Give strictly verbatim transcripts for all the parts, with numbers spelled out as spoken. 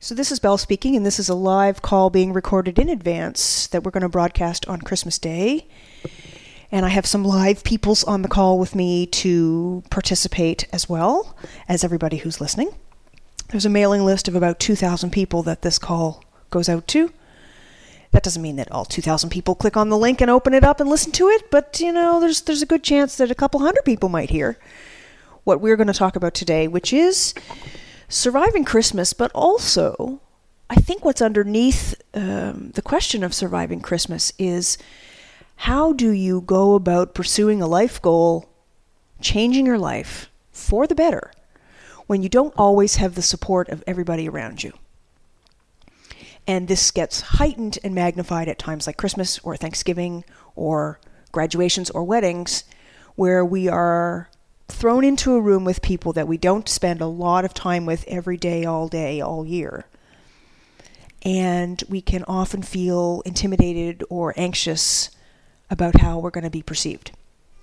So this is Belle speaking, and this is a live call being recorded in advance that we're going to broadcast on Christmas Day. And I have some live peoples on the call with me to participate as well as everybody who's listening. There's a mailing list of about two thousand people that this call goes out to. That doesn't mean that all two thousand people click on the link and open it up and listen to it, but, you know, there's there's a good chance that a couple hundred people might hear what we're going to talk about today, which is surviving Christmas, but also, I think what's underneath um, the question of surviving Christmas is, how do you go about pursuing a life goal, changing your life for the better, when you don't always have the support of everybody around you? And this gets heightened and magnified at times like Christmas or Thanksgiving or graduations or weddings, where we are thrown into a room with people that we don't spend a lot of time with every day, all day, all year. And we can often feel intimidated or anxious about how we're going to be perceived.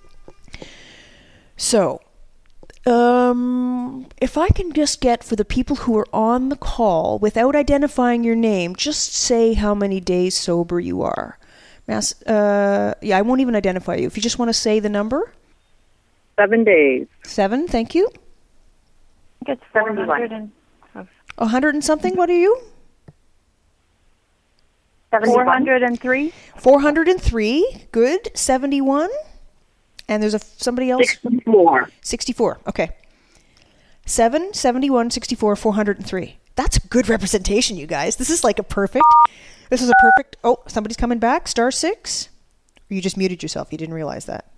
So, um, if I can just get, for the people who are on the call, without identifying your name, just say how many days sober you are. Mass, uh, yeah, I won't even identify you. If you just want to say the number. Seven days. Seven, thank you. I think it's seventy-one. A hundred and something, what are you? four hundred three. four hundred three, good. seventy-one. And there's a somebody else? sixty-four. sixty-four, okay. seven, seventy-one, sixty-four, four hundred three. That's good representation, you guys. This is like a perfect, this is a perfect, oh, somebody's coming back, star six. Or you just muted yourself, you didn't realize that.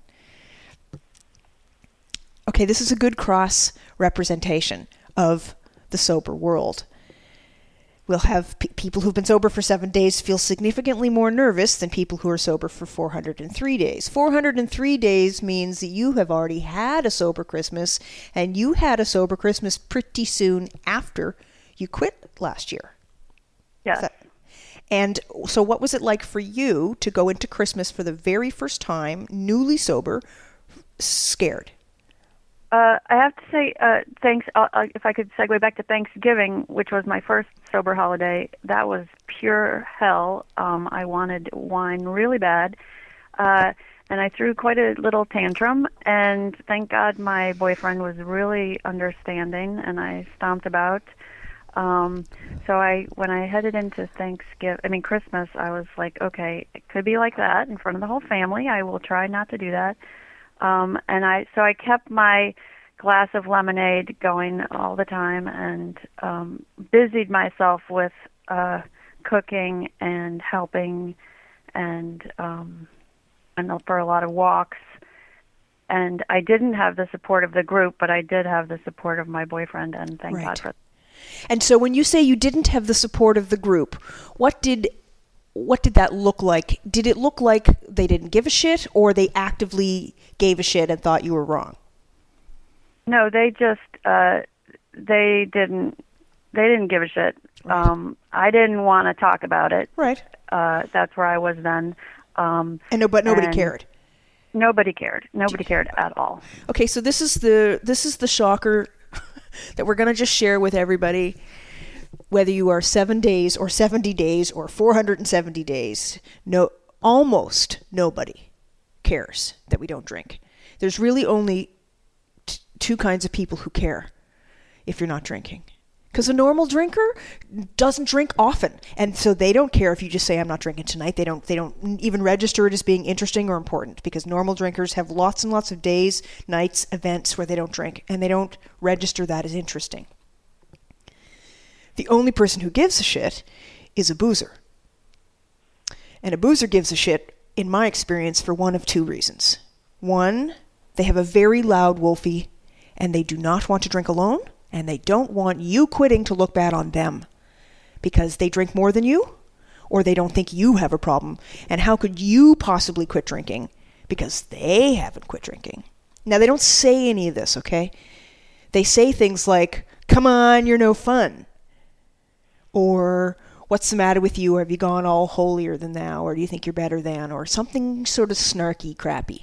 Okay, this is a good cross representation of the sober world. We'll have p- people who've been sober for seven days feel significantly more nervous than people who are sober for four hundred three days. four hundred three days means that you have already had a sober Christmas, and you had a sober Christmas pretty soon after you quit last year. Yes. That, and so what was it like for you to go into Christmas for the very first time, newly sober, scared? Uh, I have to say, uh, thanks. Uh, uh, if I could segue back to Thanksgiving, which was my first sober holiday, that was pure hell. Um, I wanted wine really bad, uh, and I threw quite a little tantrum. And thank God my boyfriend was really understanding, and I stomped about. Um, so I, when I headed into Thanksgiving, I mean Christmas, I was like, okay, it could be like that in front of the whole family. I will try not to do that. Um, and I, so I kept my glass of lemonade going all the time and um, busied myself with uh, cooking and helping and um, and for a lot of walks. And I didn't have the support of the group, but I did have the support of my boyfriend, and thank Right. God for that. And so when you say you didn't have the support of the group, what did what did that look like? Did it look like they didn't give a shit, or they actively gave a shit and thought you were wrong? No, they just uh, they didn't they didn't give a shit. Right. Um, I didn't want to talk about it. Right. Uh, that's where I was then. Um, and no, but nobody and cared. Nobody cared. Nobody cared at all. Okay, so this is the this is the shocker that we're going to just share with everybody. Whether you are seven days or seventy days or four hundred seventy days, no, almost nobody cares that we don't drink. There's really only t- two kinds of people who care if you're not drinking. Because a normal drinker doesn't drink often, and so they don't care if you just say, I'm not drinking tonight. They don't, they don't even register it as being interesting or important, because normal drinkers have lots and lots of days, nights, events where they don't drink, and they don't register that as interesting. The only person who gives a shit is a boozer. And a boozer gives a shit, in my experience, for one of two reasons. One, they have a very loud wolfie, and they do not want to drink alone, and they don't want you quitting to look bad on them, because they drink more than you, or they don't think you have a problem. And how could you possibly quit drinking? Because they haven't quit drinking. Now, they don't say any of this, okay? They say things like, come on, you're no fun. Or, what's the matter with you? Or have you gone all holier than thou? Or do you think you're better than? Or something sort of snarky, crappy.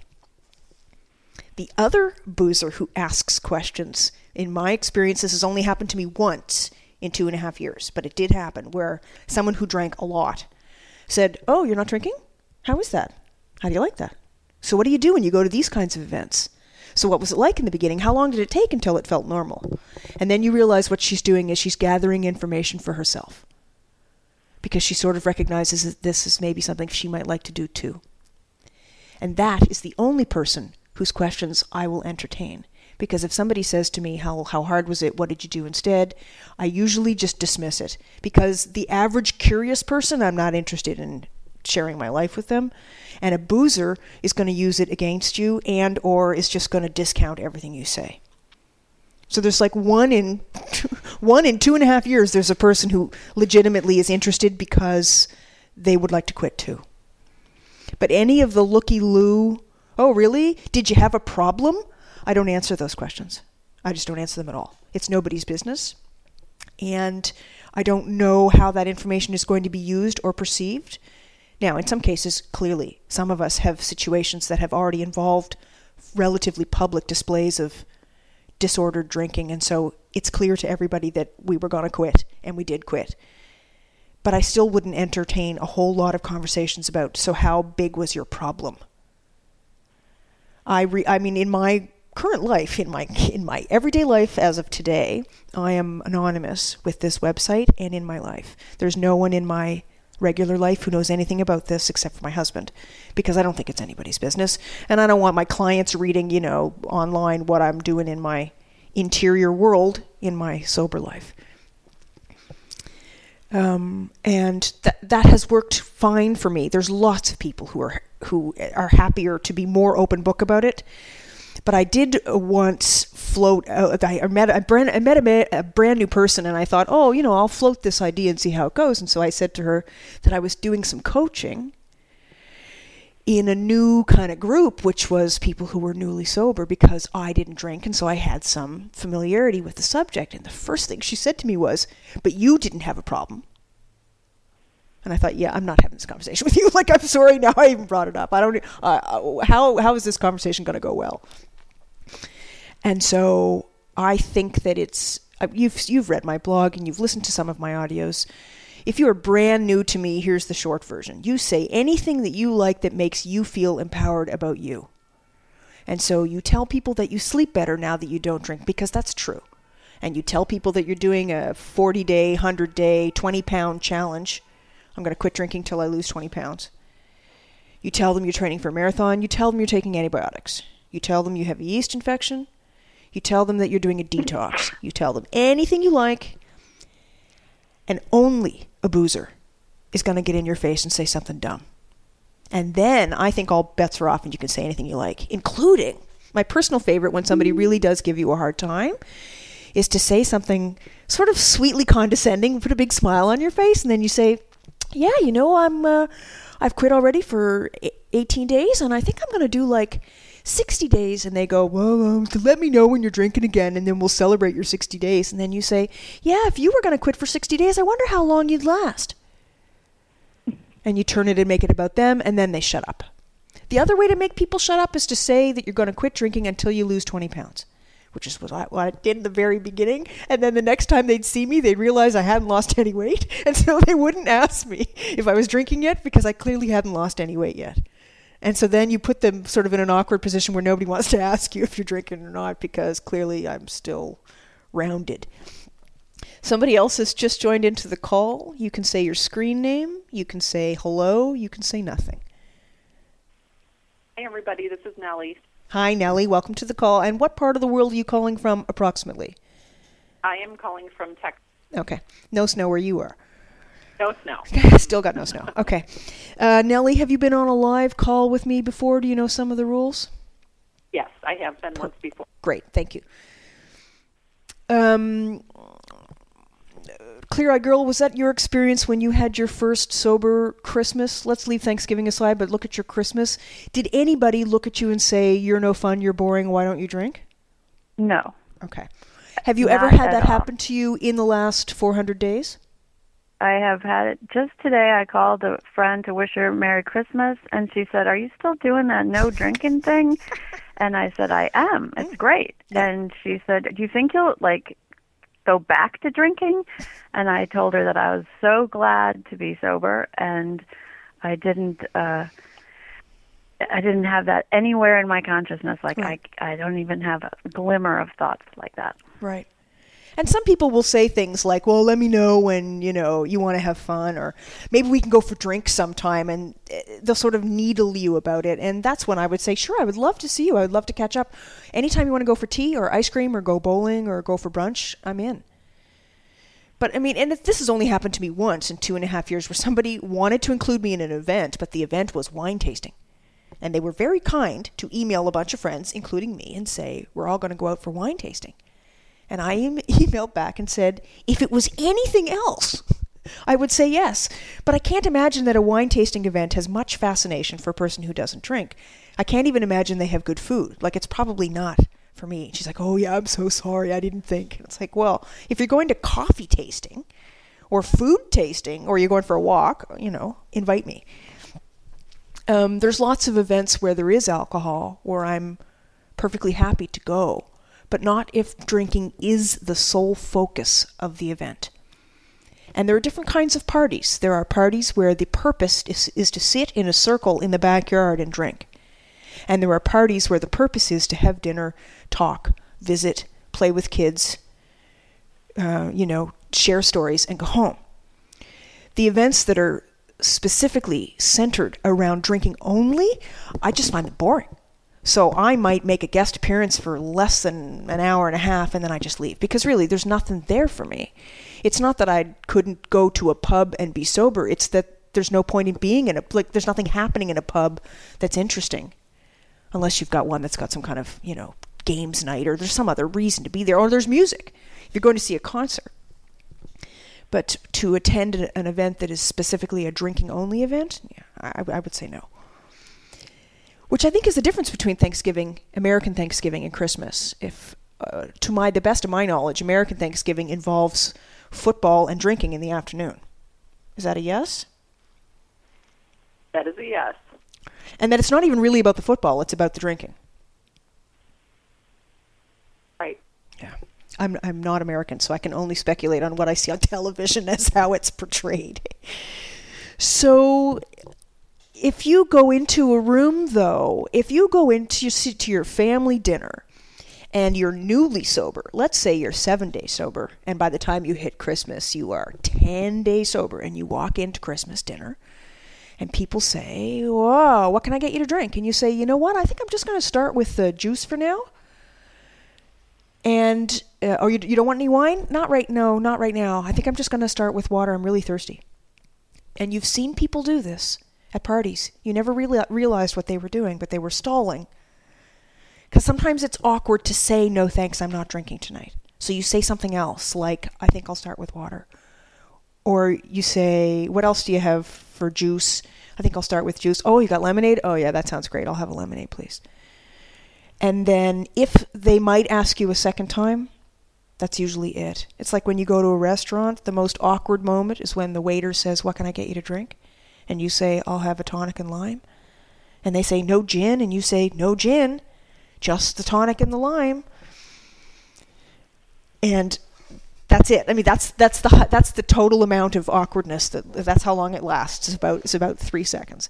The other boozer who asks questions, in my experience, this has only happened to me once in two and a half years, but it did happen where someone who drank a lot said, oh, you're not drinking? How is that? How do you like that? So what do you do when you go to these kinds of events? So what was it like in the beginning? How long did it take until it felt normal? And then you realize what she's doing is she's gathering information for herself, because she sort of recognizes that this is maybe something she might like to do too. And that is the only person whose questions I will entertain. Because if somebody says to me, how how hard was it? What did you do instead? I usually just dismiss it. Because the average curious person, I'm not interested in sharing my life with them. And a boozer is going to use it against you and or is just going to discount everything you say. So there's like one in one in two and a half years, there's a person who legitimately is interested because they would like to quit too. But any of the looky-loo, oh really? Did you have a problem? I don't answer those questions. I just don't answer them at all. It's nobody's business. And I don't know how that information is going to be used or perceived. Now, in some cases, clearly, some of us have situations that have already involved relatively public displays of disordered drinking, and so it's clear to everybody that we were going to quit, and we did quit. But I still wouldn't entertain a whole lot of conversations about, so how big was your problem? I re- I mean, in my current life, in my in my everyday life as of today, I am anonymous with this website and in my life. There's no one in my regular life who knows anything about this except for my husband, because I don't think it's anybody's business, and I don't want my clients reading, you know, online what I'm doing in my interior world in my sober life. Um, and that that has worked fine for me. There's lots of people who are who are happier to be more open book about it. But I did once float. Uh, I met a brand, I met a, a brand new person, and I thought, oh, you know, I'll float this idea and see how it goes. And so I said to her that I was doing some coaching in a new kind of group, which was people who were newly sober, because I didn't drink, and so I had some familiarity with the subject. And the first thing she said to me was, "But you didn't have a problem." And I thought, yeah, I'm not having this conversation with you. Like, I'm sorry, now I even brought it up. I don't. Uh, how how is this conversation going to go well? And so I think that it's, you've you've read my blog and you've listened to some of my audios. If you are brand new to me, here's the short version. You say anything that you like that makes you feel empowered about you. And so you tell people that you sleep better now that you don't drink, because that's true. And you tell people that you're doing a forty-day, one hundred-day, twenty-pound challenge. I'm going to quit drinking till I lose twenty pounds. You tell them you're training for a marathon. You tell them you're taking antibiotics. You tell them you have a yeast infection. You tell them that you're doing a detox. You tell them anything you like. And only a boozer is going to get in your face and say something dumb. And then I think all bets are off and you can say anything you like, including my personal favorite when somebody really does give you a hard time is to say something sort of sweetly condescending, put a big smile on your face, and then you say, yeah, you know, I'm, uh, I've quit already for eighteen days, and I think I'm going to do like sixty days. And they go, well, um, let me know when you're drinking again, and then we'll celebrate your sixty days. And then you say, yeah, if you were going to quit for sixty days, I wonder how long you'd last. And you turn it and make it about them, and then they shut up. The other way to make people shut up is to say that you're going to quit drinking until you lose twenty pounds. Which is what I, what I did in the very beginning. And then the next time they'd see me, they'd realize I hadn't lost any weight. And so they wouldn't ask me if I was drinking yet, because I clearly hadn't lost any weight yet. And so then you put them sort of in an awkward position where nobody wants to ask you if you're drinking or not, because clearly I'm still rounded. Somebody else has just joined into the call. You can say your screen name. You can say hello. You can say nothing. Hey, everybody. This is Nellie. Hi, Nellie. Welcome to the call. And what part of the world are you calling from approximately? I am calling from Texas. Okay. No snow where you are. No snow. Still got no snow. Okay. Uh, Nellie, have you been on a live call with me before? Do you know some of the rules? Yes, I have been once before. Great. Thank you. Um, Clear Eye Girl, was that your experience when you had your first sober Christmas? Let's leave Thanksgiving aside, but look at your Christmas. Did anybody look at you and say, you're no fun, you're boring, why don't you drink? No. Okay. Have you Not ever had at that all. happen to you in the last four hundred days? I have had it. Just today I called a friend to wish her Merry Christmas, and she said, are you still doing that no drinking thing? And I said, I am. It's great. And she said, do you think you'll, like, go back to drinking. And I told her that I was so glad to be sober, and I didn't uh, I didn't have that anywhere in my consciousness. Like right. I I don't even have a glimmer of thoughts like that. Right. And some people will say things like, well, let me know when, you know, you want to have fun, or maybe we can go for drinks sometime, and they'll sort of needle you about it. And that's when I would say, sure, I would love to see you. I would love to catch up. Anytime you want to go for tea or ice cream or go bowling or go for brunch, I'm in. But I mean, and this has only happened to me once in two and a half years, where somebody wanted to include me in an event, but the event was wine tasting. And they were very kind to email a bunch of friends, including me, and say, we're all going to go out for wine tasting. And I em- emailed back and said, if it was anything else, I would say yes. But I can't imagine that a wine tasting event has much fascination for a person who doesn't drink. I can't even imagine they have good food. Like, it's probably not for me. She's like, oh yeah, I'm so sorry, I didn't think. And it's like, well, if you're going to coffee tasting or food tasting, or you're going for a walk, you know, invite me. Um, there's lots of events where there is alcohol where I'm perfectly happy to go, but not if drinking is the sole focus of the event. And there are different kinds of parties. There are parties where the purpose is, is to sit in a circle in the backyard and drink. And there are parties where the purpose is to have dinner, talk, visit, play with kids, uh, you know, share stories, and go home. The events that are specifically centered around drinking only, I just find it boring. So I might make a guest appearance for less than an hour and a half, and then I just leave. Because really, there's nothing there for me. It's not that I couldn't go to a pub and be sober. It's that there's no point in being in a, like, there's nothing happening in a pub that's interesting. Unless you've got one that's got some kind of, you know, games night, or there's some other reason to be there, or there's music. If you're going to see a concert. But to attend an event that is specifically a drinking-only event, yeah, I, I would say no. Which I think is the difference between Thanksgiving, American Thanksgiving, and Christmas. If, uh, to my the best of my knowledge, American Thanksgiving involves football and drinking in the afternoon. Is that a yes? That is a yes. And that it's not even really about the football, it's about the drinking. Right. Yeah. I'm I'm not American, so I can only speculate on what I see on television as how it's portrayed. So if you go into a room, though, if you go into to your family dinner and you're newly sober, let's say you're seven days sober, and by the time you hit Christmas, you are ten days sober, and you walk into Christmas dinner, and people say, whoa, what can I get you to drink? And you say, you know what, I think I'm just going to start with the juice for now. And, uh, oh, you, you don't want any wine? Not right, no, not right now. I think I'm just going to start with water. I'm really thirsty. And you've seen people do this at parties. You never really realized what they were doing, but they were stalling. Because sometimes it's awkward to say, no thanks, I'm not drinking tonight. So you say something else, like, I think I'll start with water. Or you say, what else do you have for juice? I think I'll start with juice. Oh, you got lemonade? Oh, yeah, that sounds great. I'll have a lemonade, please. And then if they might ask you a second time, that's usually it. It's like when you go to a restaurant, the most awkward moment is when the waiter says, what can I get you to drink? And you say, I'll have a tonic and lime. And they say, no gin. And you say, no gin, just the tonic and the lime. And that's it. I mean, that's that's the that's the total amount of awkwardness. That that's how long it lasts. It's about it's about three seconds.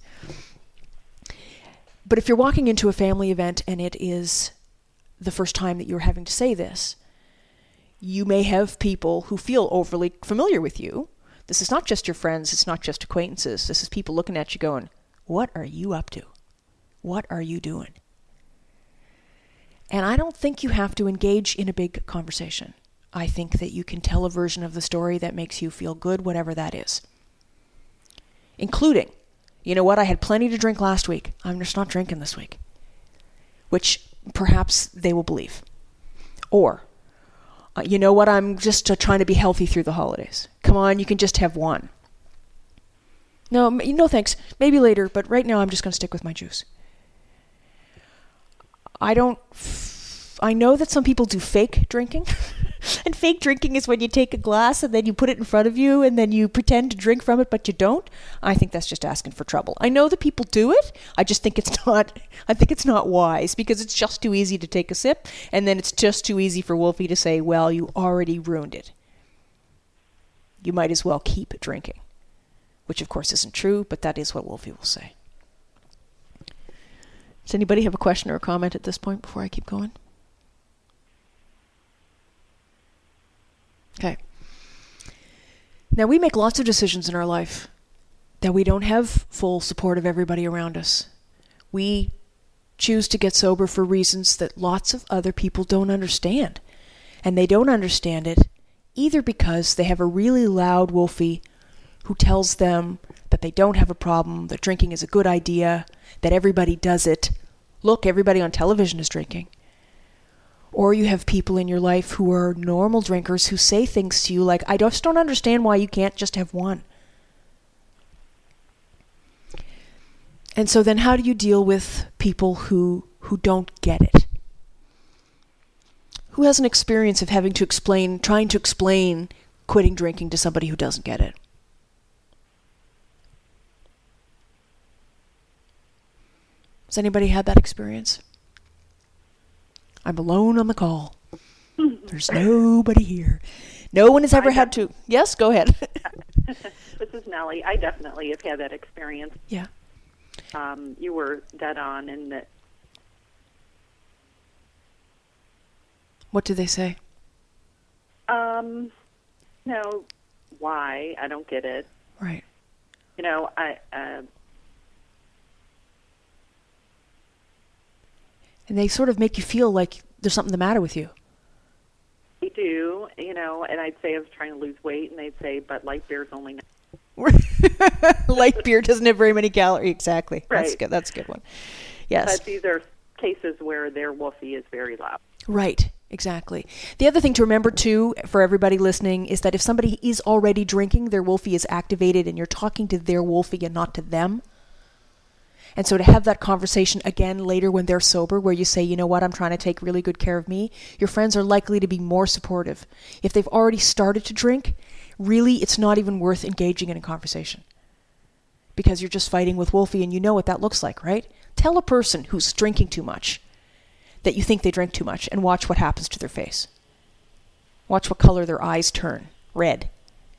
But if you're walking into a family event and it is the first time that you're having to say this, you may have people who feel overly familiar with you. This is not just your friends. It's not just acquaintances. This is people looking at you going, what are you up to? What are you doing? And I don't think you have to engage in a big conversation. I think that you can tell a version of the story that makes you feel good, whatever that is. Including, you know what, I had plenty to drink last week. I'm just not drinking this week. Which perhaps they will believe. Or, uh, you know what, I'm just uh, trying to be healthy through the holidays. Come on, you can just have one. No, no thanks. Maybe later, but right now I'm just going to stick with my juice. I don't... F- I know that some people do fake drinking. And fake drinking is when you take a glass and then you put it in front of you and then you pretend to drink from it, but you don't. I think that's just asking for trouble. I know that people do it. I just think it's not, I think it's not wise because it's just too easy to take a sip. And then it's just too easy for Wolfie to say, well, you already ruined it. You might as well keep drinking. Which of course isn't true, but that is what Wolfie will say. Does anybody have a question or a comment at this point before I keep going? Okay. Now, we make lots of decisions in our life that we don't have full support of everybody around us. We choose to get sober for reasons that lots of other people don't understand. And they don't understand it either because they have a really loud Wolfie who tells them that they don't have a problem, that drinking is a good idea, that everybody does it. Look, everybody on television is drinking. Or you have people in your life who are normal drinkers who say things to you like, I just don't understand why you can't just have one. And so then how do you deal with people who who don't get it? Who has an experience of having to explain, trying to explain quitting drinking to somebody who doesn't get it? Has anybody had that experience? I'm alone on the call. There's nobody here. No one has ever had to... Yes, go ahead. This is Nellie. I definitely have had that experience. Yeah. Um, you were dead on in that. What do they say? Um, you know, why? I don't get it. Right. You know, I... Uh, And they sort of make you feel like there's something the matter with you. They do, you know, and I'd say I was trying to lose weight, and they'd say, but light beer's only... Light beer doesn't have very many calories. Exactly. Right. That's good. That's a good one. Yes. But these are cases where their Wolfie is very loud. Right. Exactly. The other thing to remember, too, for everybody listening, is that if somebody is already drinking, their Wolfie is activated, and you're talking to their Wolfie and not to them. And so to have that conversation again later when they're sober, where you say, you know what, I'm trying to take really good care of me, your friends are likely to be more supportive. If they've already started to drink, really it's not even worth engaging in a conversation. Because you're just fighting with Wolfie and you know what that looks like, right? Tell a person who's drinking too much that you think they drink too much and watch what happens to their face. Watch what color their eyes turn. Red.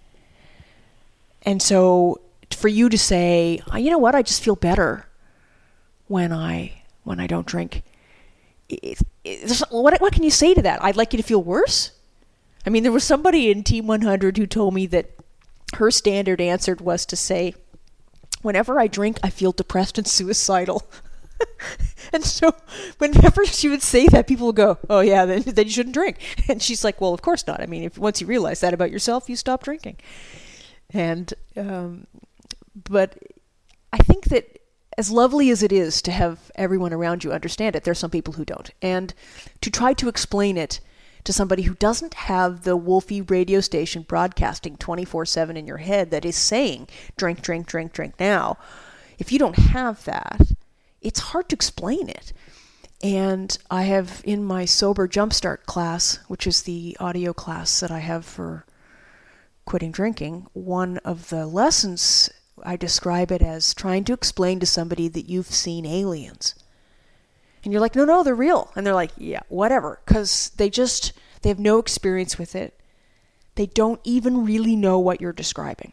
And so for you to say, you know what, I just feel better when I when I don't drink. It, it, what what can you say to that? I'd like you to feel worse? I mean, there was somebody in Team one hundred who told me that her standard answer was to say, whenever I drink, I feel depressed and suicidal. And so whenever she would say that, people would go, oh yeah, then, then you shouldn't drink. And she's like, well, of course not. I mean, if once you realize that about yourself, you stop drinking. And, um, but I think that as lovely as it is to have everyone around you understand it, there's some people who don't. And to try to explain it to somebody who doesn't have the Wolfie radio station broadcasting twenty-four seven in your head that is saying, drink, drink, drink, drink now, if you don't have that, it's hard to explain it. And I have in my Sober Jumpstart class, which is the audio class that I have for quitting drinking, one of the lessons I describe it as trying to explain to somebody that you've seen aliens. And you're like, no, no, they're real. And they're like, yeah, whatever. Because they just, they have no experience with it. They don't even really know what you're describing.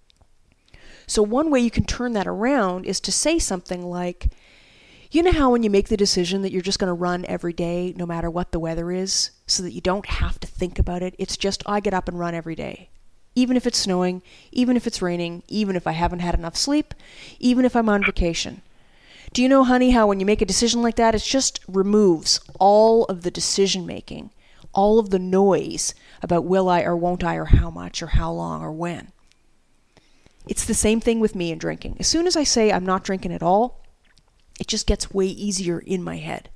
So one way you can turn that around is to say something like, you know how when you make the decision that you're just going to run every day, no matter what the weather is, so that you don't have to think about it? It's just, I get up and run every day. Even if it's snowing, even if it's raining, even if I haven't had enough sleep, even if I'm on vacation. Do you know, honey, how when you make a decision like that, it just removes all of the decision making, all of the noise about will I or won't I or how much or how long or when. It's the same thing with me and drinking. As soon as I say I'm not drinking at all, it just gets way easier in my head.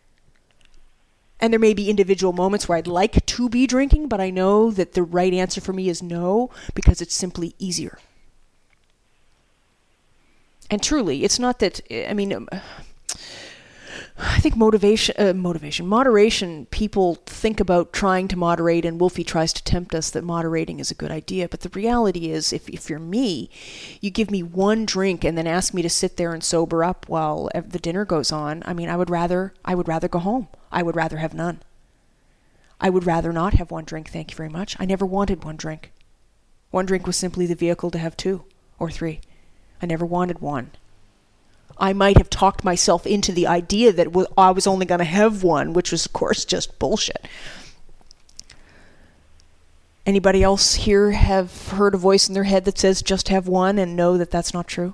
And there may be individual moments where I'd like to be drinking, but I know that the right answer for me is no, because it's simply easier. And truly, it's not that, I mean, I think motivation, uh, motivation, moderation, people think about trying to moderate, and Wolfie tries to tempt us that moderating is a good idea. But the reality is, if, if you're me, you give me one drink and then ask me to sit there and sober up while the dinner goes on. I mean, I would rather, I would rather go home. I would rather have none. I would rather not have one drink, thank you very much. I never wanted one drink. One drink was simply the vehicle to have two or three. I never wanted one. I might have talked myself into the idea that I was only going to have one, which was, of course, just bullshit. Anybody else here have heard a voice in their head that says just have one and know that that's not true?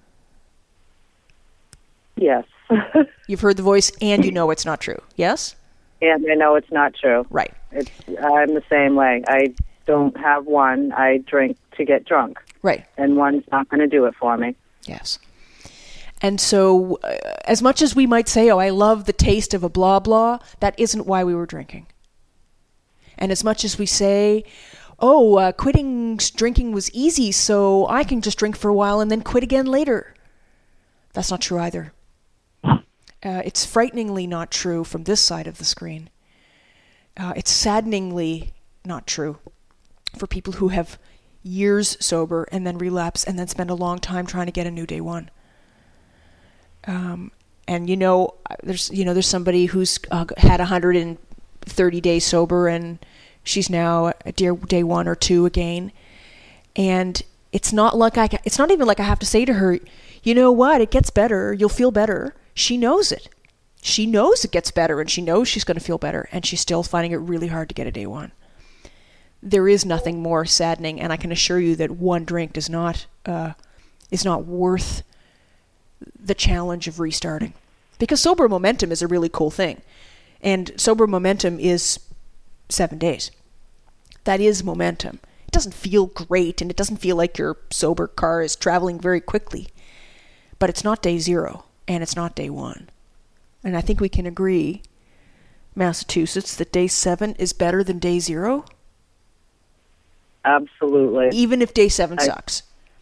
Yes. You've heard the voice and you know it's not true. Yes? And I know it's not true. Right. It's, I'm the same way. I don't have one. I drink to get drunk. Right. And one's not going to do it for me. Yes. And so, uh, as much as we might say, oh, I love the taste of a blah blah, that isn't why we were drinking. And as much as we say, oh, uh, quitting drinking was easy, so I can just drink for a while and then quit again later. That's not true either. Uh, it's frighteningly not true from this side of the screen. Uh, it's saddeningly not true for people who have years sober and then relapse and then spend a long time trying to get a new day one. Um, and you know, there's you know there's somebody who's uh, had one hundred thirty days sober and she's now at day one or two again, and it's not like I it's not even like I have to say to her, you know what, it gets better, you'll feel better. She knows it. She knows it gets better, and she knows she's going to feel better, and she's still finding it really hard to get a day one. There is nothing more saddening, and I can assure you that one drink does not uh, is not worth the challenge of restarting. Because sober momentum is a really cool thing. And sober momentum is seven days. That is momentum. It doesn't feel great, and it doesn't feel like your sober car is traveling very quickly. But it's not day zero, and it's not day one. And I think we can agree, Massachusetts, that day seven is better than day zero. Absolutely. Even if day seven I- sucks.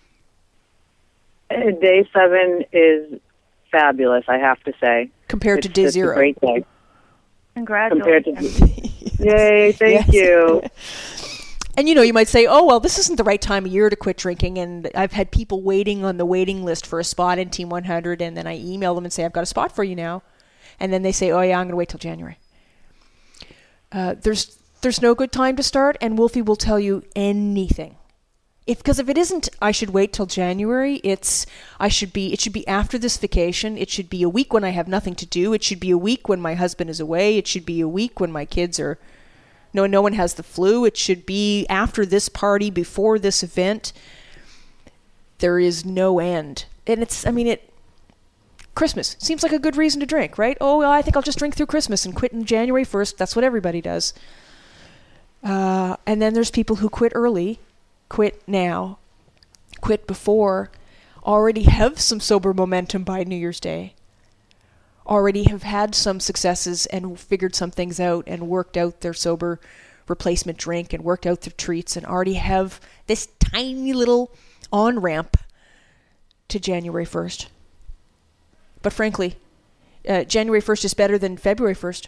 Day seven is fabulous, I have to say. Compared it's to day just zero. A great day. Congratulations. Compared to, yay, thank Yes. you. And you know, you might say, oh, well, this isn't the right time of year to quit drinking. And I've had people waiting on the waiting list for a spot in Team one hundred. And then I email them and say, I've got a spot for you now. And then they say, oh, yeah, I'm going to wait till January. Uh, there's there's no good time to start. And Wolfie will tell you anything. If because if it isn't, I should wait till January. It's I should be. It should be after this vacation. It should be a week when I have nothing to do. It should be a week when my husband is away. It should be a week when my kids are. No, no one has the flu. It should be after this party, before this event. There is no end, and it's. I mean, it. Christmas seems like a good reason to drink, right? Oh, well, I think I'll just drink through Christmas and quit in January first. That's what everybody does. Uh, and then there's people who quit early. Quit now, quit before, already have some sober momentum by New Year's Day, already have had some successes and figured some things out and worked out their sober replacement drink and worked out their treats and already have this tiny little on-ramp to January first. But frankly, uh, January first is better than February first.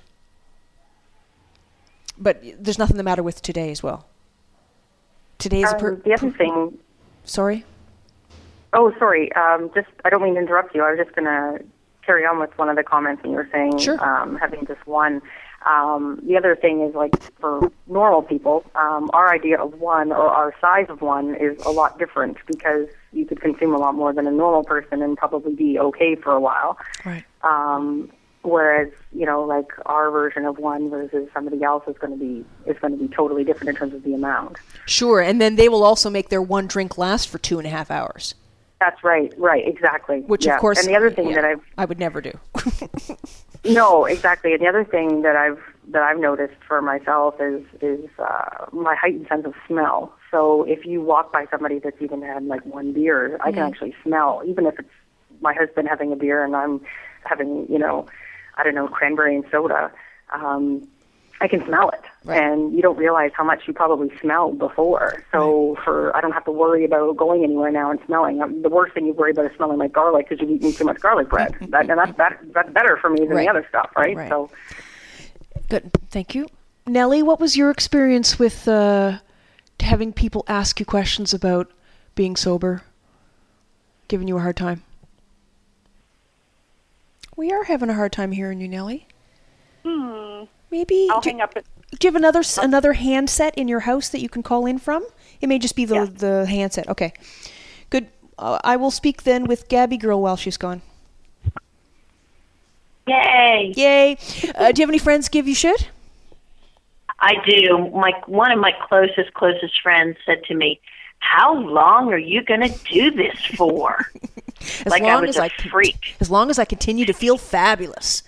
But there's nothing the matter with today as well. Today is Um, a per- the other thing. Sorry? Oh, sorry. Um, just I don't mean to interrupt you. I was just going to carry on with one of the comments that you were saying. Sure. Um, having just one. Um, the other thing is, like, for normal people, um, our idea of one or our size of one is a lot different because you could consume a lot more than a normal person and probably be okay for a while. Right. Um, whereas, you know, like our version of one versus somebody else is going to be is going to be totally different in terms of the amount. Sure, and then they will also make their one drink last for two and a half hours. That's right, right, exactly. Which, yeah. of course, and the other thing yeah, that I've I would never do. no, exactly. And the other thing that I've that I've noticed for myself is is uh, my heightened sense of smell. So if you walk by somebody that's even had like one beer, I can Mm. actually smell, even if it's my husband having a beer and I'm having, you know, I don't know, cranberry and soda. Um, I can smell it. Right. And you don't realize how much you probably smelled before. So Right. for I don't have to worry about going anywhere now and smelling. Um, the worst thing you worry about is smelling like garlic because you've eaten too much garlic bread. that, and that's, that, that's better for me than Right. the other stuff, right? Right. So Good. Thank you. Nellie, what was your experience with uh, having people ask you questions about being sober, giving you a hard time? We are having a hard time hearing you, Nellie. Hmm. Maybe I'll do, hang up. At, do you have another s another handset in your house that you can call in from? It may just be the Yeah. the handset. Okay, good. Uh, I will speak then with Gabby Girl while she's gone. Yay! Yay! Uh, do you have any friends give you shit? I do. My one of my closest, closest friends said to me, "How long are you going to do this for?" As like I long was as a I con- freak. As long as I continue to feel fabulous.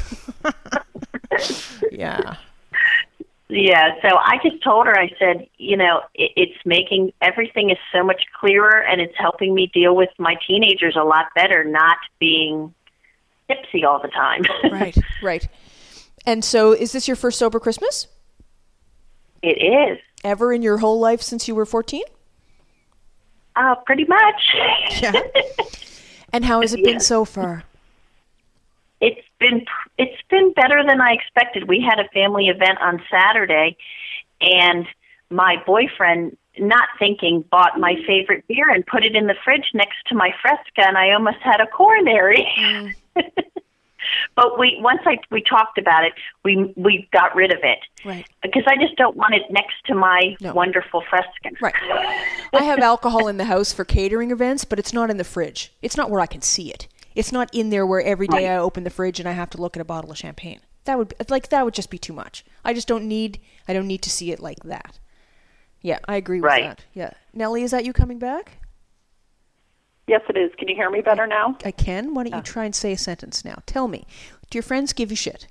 Yeah. Yeah, so I just told her, I said, you know, it, it's making, everything is so much clearer, and it's helping me deal with my teenagers a lot better, not being tipsy all the time. Right, right. And so is this your first sober Christmas? It is. Ever in your whole life since you were fourteen? Uh, pretty much. Yeah. And how has it been Yeah. so far? It's been it's been better than I expected. We had a family event on Saturday, and my boyfriend, not thinking, bought my favorite beer and put it in the fridge next to my Fresca, and I almost had a coronary. Mm. But we once I we talked about it, we we got rid of it. Right. Because I just don't want it next to my No. wonderful Fresca. Right. I have alcohol in the house for catering events, but it's not in the fridge. It's not where I can see it. It's not in there where every day I open the fridge and I have to look at a bottle of champagne. That would be, like that would just be too much. I just don't need I don't need to see it like that. Yeah, I agree with Right. that. Yeah. Nellie, is that you coming back? yes, it is. Can you hear me better now? I can. Why don't you try and say a sentence now? Tell me. Do your friends give you shit?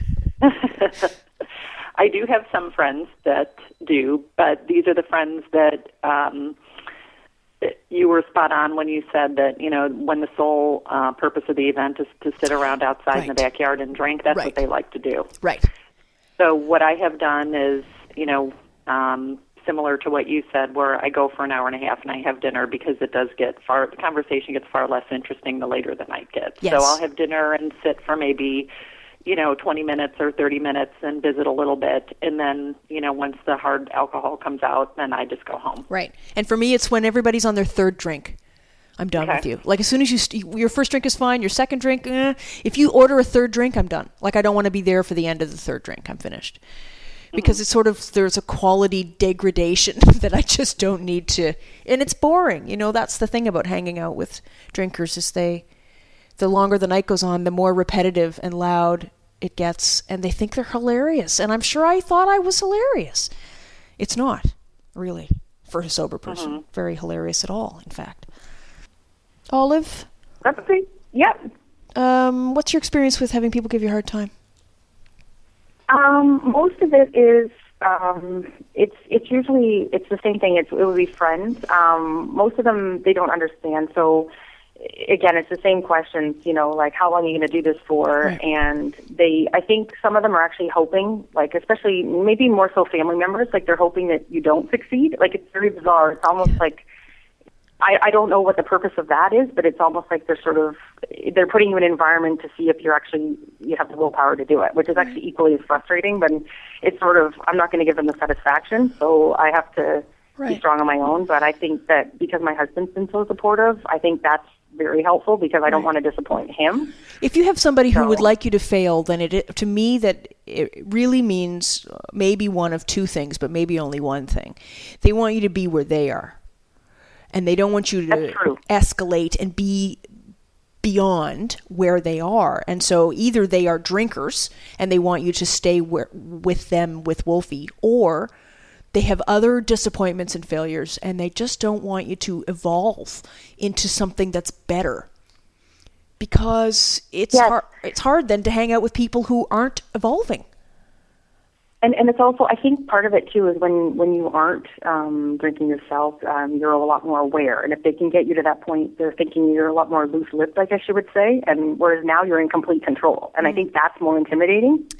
I do have some friends that do, but these are the friends that um, you were spot on when you said that, you know, when the sole uh, purpose of the event is to sit around outside in the Right. backyard and drink, that's Right. what they like to do. Right. So what I have done is, you know, um, similar to what you said, where I go for an hour and a half and I have dinner because it does get far, the conversation gets far less interesting the later the night gets. Yes. So I'll have dinner and sit for maybe, you know, twenty minutes or thirty minutes and visit a little bit. And then, you know, once the hard alcohol comes out, then I just go home. Right. And for me, it's when everybody's on their third drink. I'm done Okay. with you. Like as soon as you, st- your first drink is fine, your second drink, eh. If you order a third drink, I'm done. Like I don't want to be there for the end of the third drink. I'm finished. Because it's sort of, there's a quality degradation that I just don't need to, and it's boring. You know, that's the thing about hanging out with drinkers is they, the longer the night goes on, the more repetitive and loud it gets, and they think they're hilarious. And I'm sure I thought I was hilarious. It's not, really, for a sober person. Mm-hmm. Very hilarious at all, in fact. Olive, that's okay. Yep. um, what's your experience with having people give you a hard time? Um, most of it is um, it's it's usually it's the same thing. It's, it would be friends. Um, most of them they don't understand. So again, it's the same questions. You know, like how long are you going to do this for? Right. And they, I think some of them are actually hoping, like especially maybe more so family members, like they're hoping that you don't succeed. Like it's very bizarre. It's almost like. I, I don't know what the purpose of that is, but it's almost like they're sort of they're putting you in an environment to see if you're actually you have the willpower to do it, which is actually equally as frustrating. But it's sort of I'm not going to give them the satisfaction, so I have to Right. be strong on my own. But I think that because my husband's been so supportive, I think that's very helpful because I don't Right. want to disappoint him. If you have somebody who So- would like you to fail, then it to me that it really means maybe one of two things, but maybe only one thing. They want you to be where they are. And they don't want you to That's true. escalate and be beyond where they are. And so either they are drinkers and they want you to stay where, with them with Wolfie, or they have other disappointments and failures and they just don't want you to evolve into something that's better. Because it's Yes. hard, it's hard then to hang out with people who aren't evolving. And and it's also I think part of it too is when when you aren't um, drinking yourself, um, you're a lot more aware. And if they can get you to that point, they're thinking you're a lot more loose-lipped, I guess you would say. And whereas now you're in complete control, and I think that's more intimidating. Sure.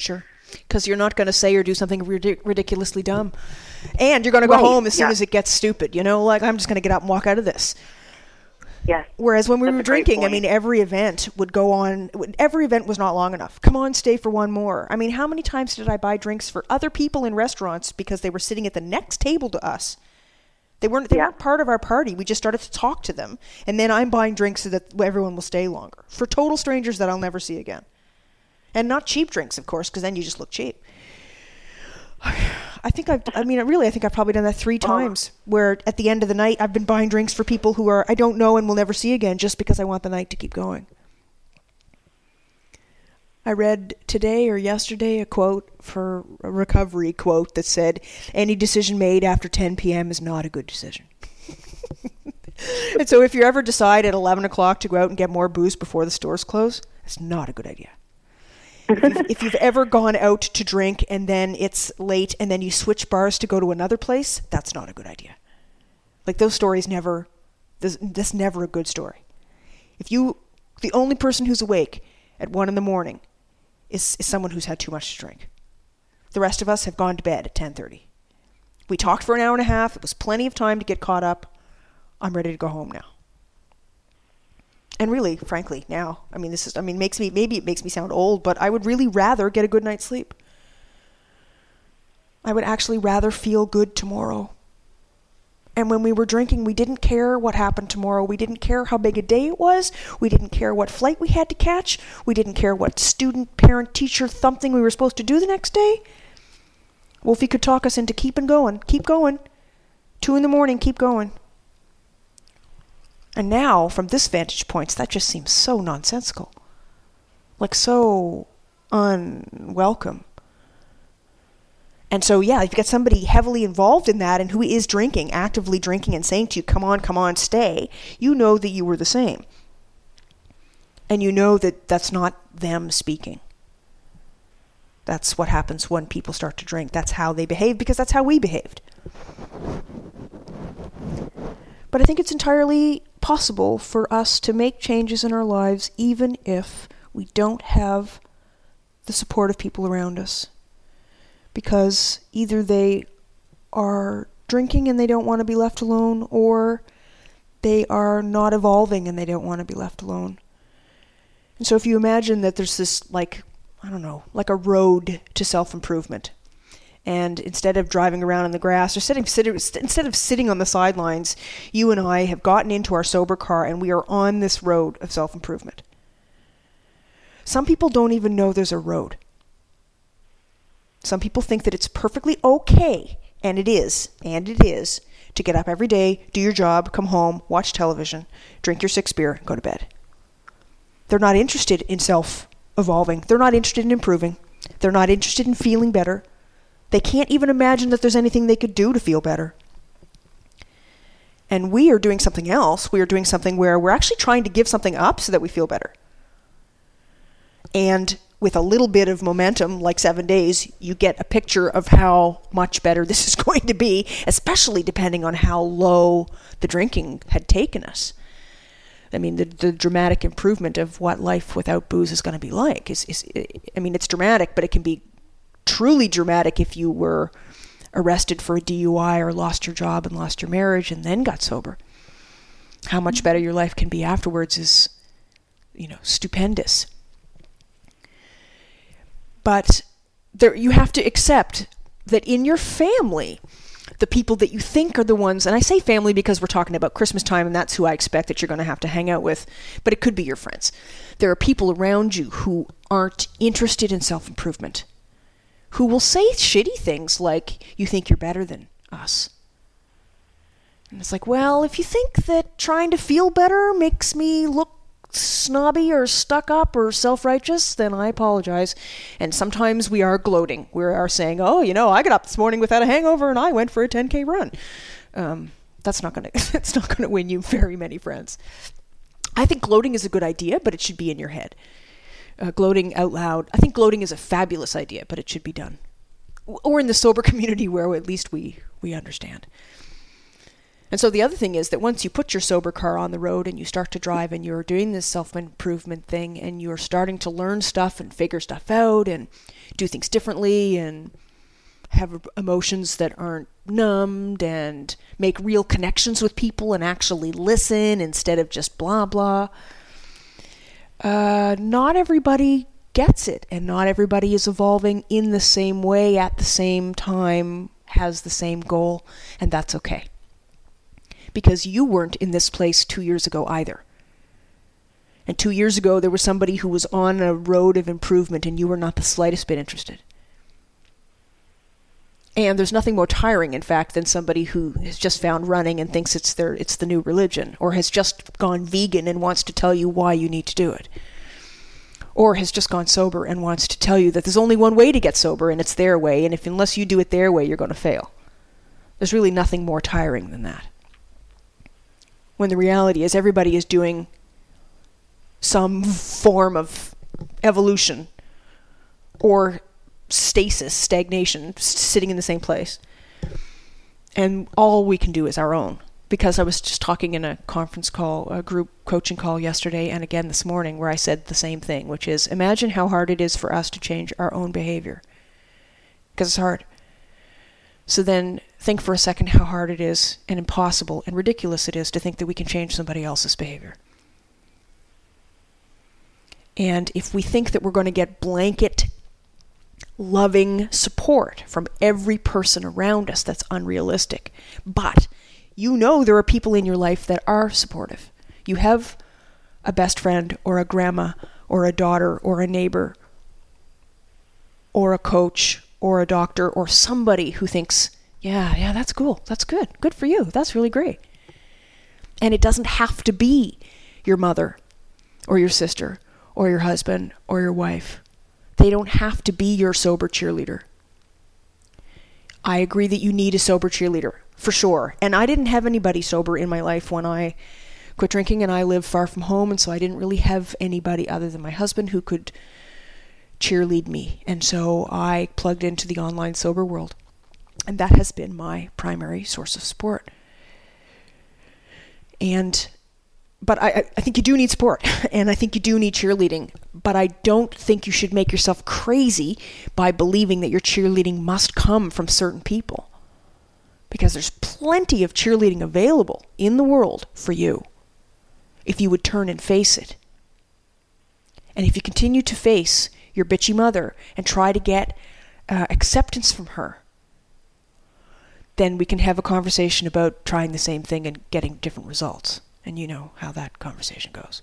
Because you're not going to say or do something ridic- ridiculously dumb. And you're going to go Right, home as soon yeah. as it gets stupid. You know, like, I'm just going to get up and walk out of this. Yes. Whereas when we That's were a great drinking, I point. mean, every event would go on. Every event was not long enough. Come on, stay for one more. I mean, how many times did I buy drinks for other people in restaurants because they were sitting at the next table to us? They weren't, they Yeah. weren't part of our party. We just started to talk to them. And then I'm buying drinks so that everyone will stay longer. For total strangers that I'll never see again. And not cheap drinks, of course, because then you just look cheap. I think I've, I mean, really, I think I've probably done that three times, where at the end of the night, I've been buying drinks for people who are, I don't know and will never see again, just because I want the night to keep going. I read today or yesterday a quote for a recovery quote that said, any decision made after ten p.m. is not a good decision. And so if you ever decide at eleven o'clock to go out and get more booze before the stores close, it's not a good idea. If you've, if you've ever gone out to drink and then it's late and then you switch bars to go to another place, that's not a good idea. Like, those stories never, this, that's never a good story. If you, the only person who's awake at one in the morning is, is someone who's had too much to drink. The rest of us have gone to bed at ten thirty. We talked for an hour and a half. It was plenty of time to get caught up. I'm ready to go home now. And really, frankly, now, I mean, this is, I mean, makes me, maybe it makes me sound old, but I would really rather get a good night's sleep. I would actually rather feel good tomorrow. And when we were drinking, we didn't care what happened tomorrow. We didn't care how big a day it was. We didn't care what flight we had to catch. We didn't care what student, parent, teacher, something we were supposed to do the next day. Wolfie could talk us into keeping going. Keep going. Two in the morning, keep going. And now, from this vantage point, that just seems so nonsensical. Like, so unwelcome. And so, yeah, if you get somebody heavily involved in that and who is drinking, actively drinking and saying to you, come on, come on, stay, you know that you were the same. And you know that that's not them speaking. That's what happens when people start to drink. That's how they behave, because that's how we behaved. But I think it's entirely possible for us to make changes in our lives even if we don't have the support of people around us. Because either they are drinking and they don't want to be left alone, or they are not evolving and they don't want to be left alone. And so if you imagine that there's this, like, I don't know, like a road to self-improvement. And instead of driving around in the grass or sitting, sitting, instead of sitting on the sidelines, you and I have gotten into our sober car and we are on this road of self-improvement. Some people don't even know there's a road. Some people think that it's perfectly okay, and it is, and it is, to get up every day, do your job, come home, watch television, drink your six beer, and go to bed. They're not interested in self-evolving. They're not interested in improving. They're not interested in feeling better. They can't even imagine that there's anything they could do to feel better. And we are doing something else. We are doing something where we're actually trying to give something up so that we feel better. And with a little bit of momentum, like seven days, you get a picture of how much better this is going to be, especially depending on how low the drinking had taken us. I mean, the, the dramatic improvement of what life without booze is going to be like is, is, I mean, it's dramatic, but it can be truly dramatic if you were arrested for a D U I or lost your job and lost your marriage and then got sober. How much better your life can be afterwards is, you know, stupendous. But there, you have to accept that in your family, the people that you think are the ones, and I say family because we're talking about Christmas time and that's who I expect that you're going to have to hang out with, but it could be your friends. There are people around you who aren't interested in self-improvement, who will say shitty things like, you think you're better than us. And it's like, well, if you think that trying to feel better makes me look snobby or stuck up or self-righteous, then I apologize. And sometimes we are gloating. We are saying, oh, you know, I got up this morning without a hangover and I went for a ten K run. Um, that's not going to, it's not going to win you very many friends. I think gloating is a good idea, but it should be in your head. Uh, gloating out loud. I think gloating is a fabulous idea, but it should be done. Or in the sober community where at least we, we understand. And so the other thing is that once you put your sober car on the road and you start to drive and you're doing this self-improvement thing and you're starting to learn stuff and figure stuff out and do things differently and have emotions that aren't numbed and make real connections with people and actually listen instead of just blah, blah. Uh, not everybody gets it, and not everybody is evolving in the same way at the same time, has the same goal, and that's okay. Because you weren't in this place two years ago either. And two years ago, there was somebody who was on a road of improvement and you were not the slightest bit interested. And there's nothing more tiring, in fact, than somebody who has just found running and thinks it's their it's the new religion, or has just gone vegan and wants to tell you why you need to do it. Or has just gone sober and wants to tell you that there's only one way to get sober and it's their way, and if unless you do it their way, you're going to fail. There's really nothing more tiring than that. When the reality is everybody is doing some form of evolution or stasis, stagnation, sitting in the same place. And all we can do is our own. Because I was just talking in a conference call, a group coaching call yesterday and again this morning where I said the same thing, which is imagine how hard it is for us to change our own behavior. Because it's hard. So then think for a second how hard it is and impossible and ridiculous it is to think that we can change somebody else's behavior. And if we think that we're going to get blanket loving support from every person around us, that's unrealistic. But you know there are people in your life that are supportive. You have a best friend or a grandma or a daughter or a neighbor or a coach or a doctor or somebody who thinks, yeah, yeah, that's cool. That's good. Good for you. That's really great. And it doesn't have to be your mother or your sister or your husband or your wife. They don't have to be your sober cheerleader. I agree that you need a sober cheerleader, for sure. And I didn't have anybody sober in my life when I quit drinking, and I live far from home, and so I didn't really have anybody other than my husband who could cheerlead me. And so I plugged into the online sober world. And that has been my primary source of support. And But I, I think you do need support, and I think you do need cheerleading. But I don't think you should make yourself crazy by believing that your cheerleading must come from certain people. Because there's plenty of cheerleading available in the world for you, if you would turn and face it. And if you continue to face your bitchy mother and try to get uh, acceptance from her, then we can have a conversation about trying the same thing and getting different results. And you know how that conversation goes.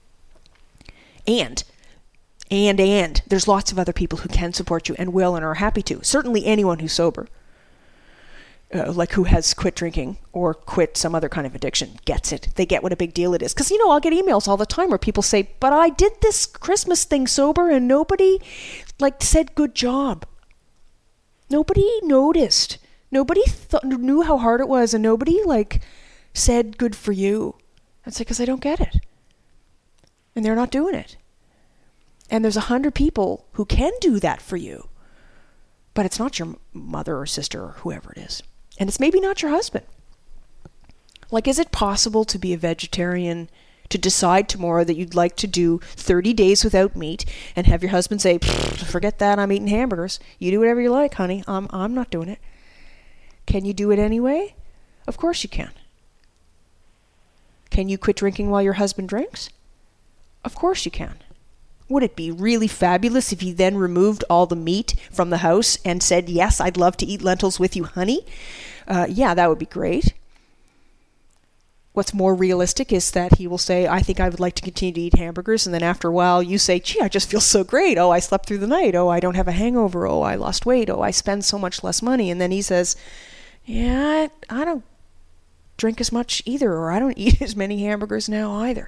And, and, and, there's lots of other people who can support you and will and are happy to. Certainly anyone who's sober, uh, like who has quit drinking or quit some other kind of addiction, gets it. They get what a big deal it is. Because, you know, I'll get emails all the time where people say, but I did this Christmas thing sober and nobody, like, said good job. Nobody noticed. Nobody th- knew how hard it was, and nobody, like, said good for you. That's because I don't get it. And they're not doing it. And there's a hundred people who can do that for you. But it's not your mother or sister or whoever it is. And it's maybe not your husband. Like, is it possible to be a vegetarian, to decide tomorrow that you'd like to do thirty days without meat and have your husband say, forget that, I'm eating hamburgers. You do whatever you like, honey. I'm, I'm not doing it. Can you do it anyway? Of course you can. Can you quit drinking while your husband drinks? Of course you can. Would it be really fabulous if he then removed all the meat from the house and said, yes, I'd love to eat lentils with you, honey? Uh, yeah, that would be great. What's more realistic is that he will say, I think I would like to continue to eat hamburgers. And then after a while you say, gee, I just feel so great. Oh, I slept through the night. Oh, I don't have a hangover. Oh, I lost weight. Oh, I spend so much less money. And then he says, yeah, I, I don't drink as much either, or I don't eat as many hamburgers now either.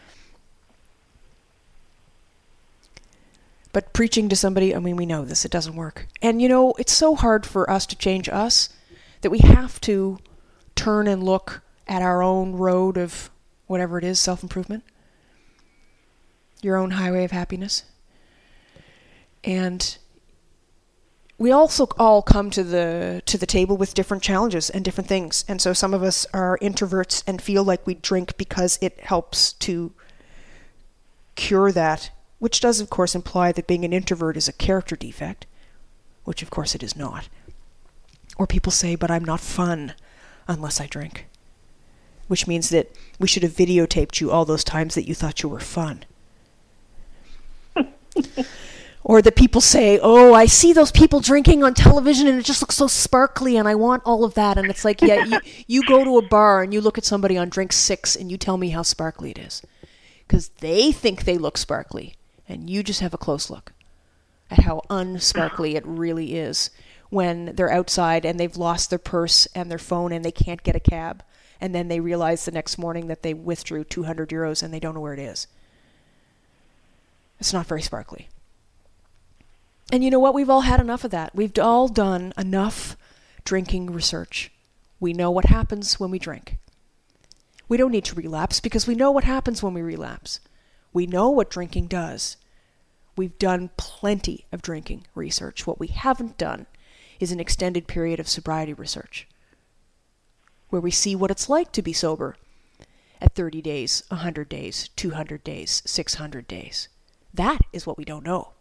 But preaching to somebody, I mean, we know this, it doesn't work. And, you know, it's so hard for us to change us that we have to turn and look at our own road of whatever it is, self-improvement, your own highway of happiness. And we also all come to the to the table with different challenges and different things. And so some of us are introverts and feel like we drink because it helps to cure that, which does, of course, imply that being an introvert is a character defect, which, of course, it is not. Or people say, but I'm not fun unless I drink, which means that we should have videotaped you all those times that you thought you were fun. Or that people say, oh, I see those people drinking on television and it just looks so sparkly and I want all of that. And it's like, yeah, you, you go to a bar and you look at somebody on drink six and you tell me how sparkly it is. Because they think they look sparkly and you just have a close look at how unsparkly it really is when they're outside and they've lost their purse and their phone and they can't get a cab. And then they realize the next morning that they withdrew two hundred euros and they don't know where it is. It's not very sparkly. And you know what? We've all had enough of that. We've all done enough drinking research. We know what happens when we drink. We don't need to relapse because we know what happens when we relapse. We know what drinking does. We've done plenty of drinking research. What we haven't done is an extended period of sobriety research, where we see what it's like to be sober at thirty days, one hundred days, two hundred days, six hundred days. That is what we don't know.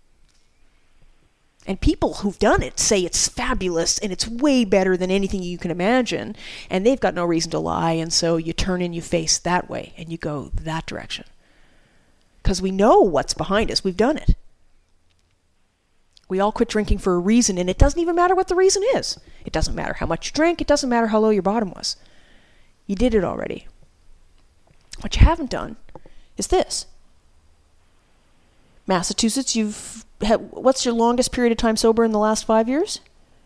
And people who've done it say it's fabulous and it's way better than anything you can imagine. And they've got no reason to lie. And so you turn and you face that way and you go that direction. Because we know what's behind us. We've done it. We all quit drinking for a reason. And it doesn't even matter what the reason is. It doesn't matter how much you drank. It doesn't matter how low your bottom was. You did it already. What you haven't done is this. Massachusetts, you've had, what's your longest period of time sober in the last five years?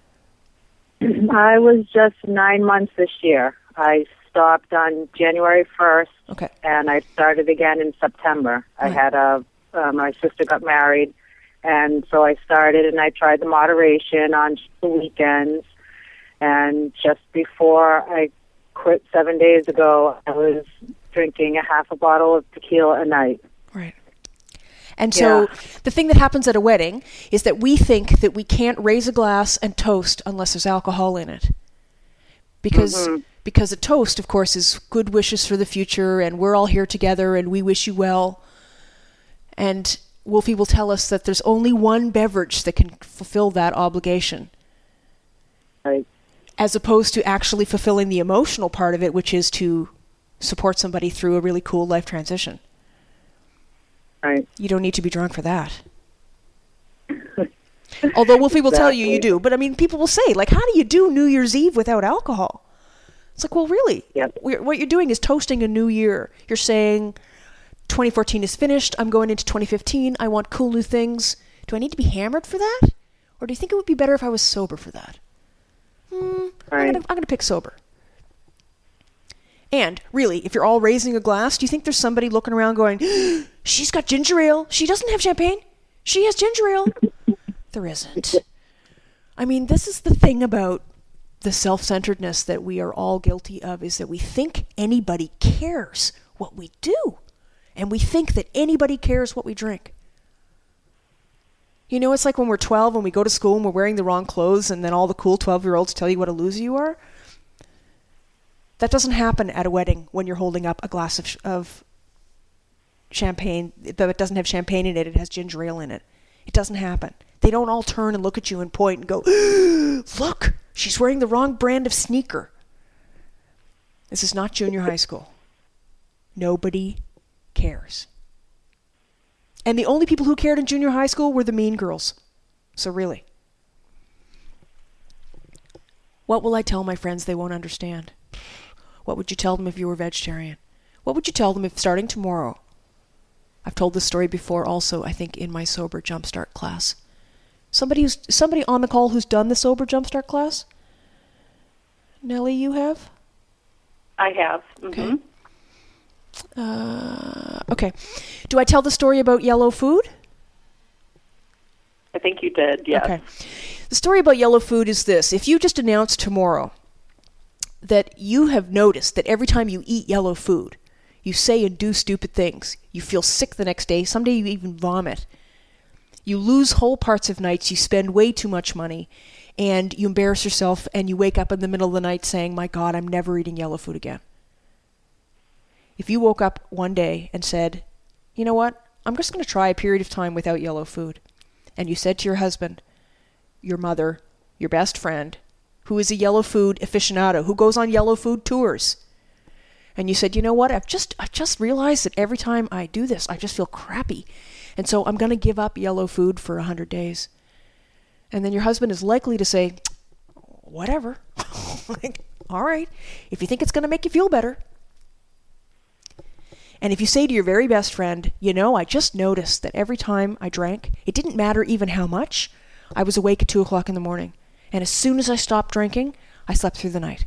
I was just nine months this year. I stopped on January first, okay, and I started again in September. Right. I had a, uh, my sister got married, and so I started and I tried the moderation on the weekends, and just before I quit seven days ago, I was drinking a half a bottle of tequila a night. Right. And so yeah. The thing that happens at a wedding is that we think that we can't raise a glass and toast unless there's alcohol in it. Because mm-hmm. because a toast, of course, is good wishes for the future and we're all here together and we wish you well. And Wolfie will tell us that there's only one beverage that can fulfill that obligation. Right. As opposed to actually fulfilling the emotional part of it, which is to support somebody through a really cool life transition. Right. You don't need to be drunk for that. Although Wolfie will exactly. tell you you do. But I mean, people will say, like, how do you do New Year's Eve without alcohol? It's like, well, really? Yep. What you're doing is toasting a new year. You're saying twenty fourteen is finished. I'm going into twenty fifteen. I want cool new things. Do I need to be hammered for that? Or do you think it would be better if I was sober for that? Hmm, right. I'm going I'm to pick sober. And really, if you're all raising a glass, do you think there's somebody looking around going, she's got ginger ale. She doesn't have champagne. She has ginger ale. There isn't. I mean, this is the thing about the self-centeredness that we are all guilty of, is that we think anybody cares what we do. And we think that anybody cares what we drink. You know, it's like when we're twelve and we go to school and we're wearing the wrong clothes and then all the cool twelve-year-olds tell you what a loser you are. That doesn't happen at a wedding when you're holding up a glass of, of champagne, but it doesn't have champagne in it, it has ginger ale in it. It doesn't happen. They don't all turn and look at you and point and go, look, she's wearing the wrong brand of sneaker. This is not junior high school. Nobody cares. And the only people who cared in junior high school were the mean girls. So really. What will I tell my friends they won't understand? What would you tell them if you were vegetarian? What would you tell them if starting tomorrow? I've told this story before also, I think, in my Sober Jumpstart class. Somebody who's somebody on the call who's done the Sober Jumpstart class? Nellie, you have? I have. Mm-hmm. Okay. Uh, okay. Do I tell the story about yellow food? I think you did, yes. Okay. The story about yellow food is this. If you just announce tomorrow that you have noticed that every time you eat yellow food, you say and do stupid things, you feel sick the next day, someday you even vomit, You lose whole parts of nights, you spend way too much money, and you embarrass yourself, and you wake up in the middle of the night saying, my God, I'm never eating yellow food again. If you woke up one day and said, you know what, I'm just going to try a period of time without yellow food, and you said to your husband, your mother, your best friend, who is a yellow food aficionado, who goes on yellow food tours, and you said, you know what, I've just I've just realized that every time I do this, I just feel crappy. And so I'm going to give up yellow food for one hundred days. And then your husband is likely to say, whatever. Like, all right, if you think it's going to make you feel better. And if you say to your very best friend, you know, I just noticed that every time I drank, it didn't matter even how much, I was awake at two o'clock in the morning. And as soon as I stopped drinking, I slept through the night.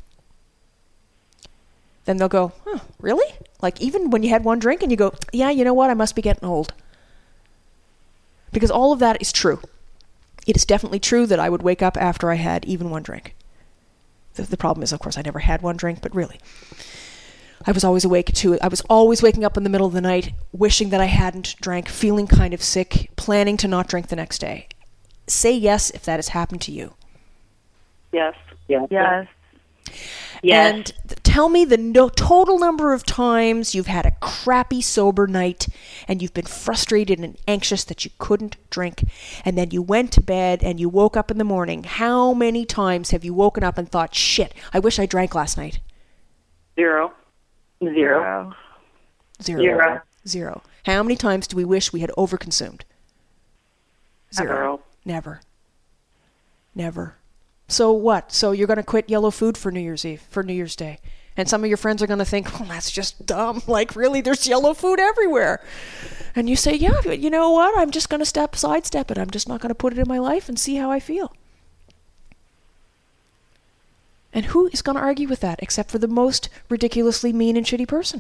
Then they'll go, huh, really? Like even when you had one drink and you go, yeah, you know what? I must be getting old. Because all of that is true. It is definitely true that I would wake up after I had even one drink. The, the problem is, of course, I never had one drink, but really. I was always awake at two. I was always waking up in the middle of the night, wishing that I hadn't drank, feeling kind of sick, planning to not drink the next day. Say yes if that has happened to you. Yes. Yes. Yes. Yes. And th- tell me the no- total number of times you've had a crappy sober night and you've been frustrated and anxious that you couldn't drink, and then you went to bed and you woke up in the morning. How many times have you woken up and thought, shit, I wish I drank last night? Zero. Zero. Zero. Zero. Zero. How many times do we wish we had overconsumed? Zero. Zero. Never. Never. So what? So you're going to quit yellow food for New Year's Eve, for New Year's Day. And some of your friends are going to think, oh, that's just dumb. Like, really, there's yellow food everywhere. And you say, yeah, you know what? I'm just going to step sidestep it. I'm just not going to put it in my life and see how I feel. And who is going to argue with that except for the most ridiculously mean and shitty person?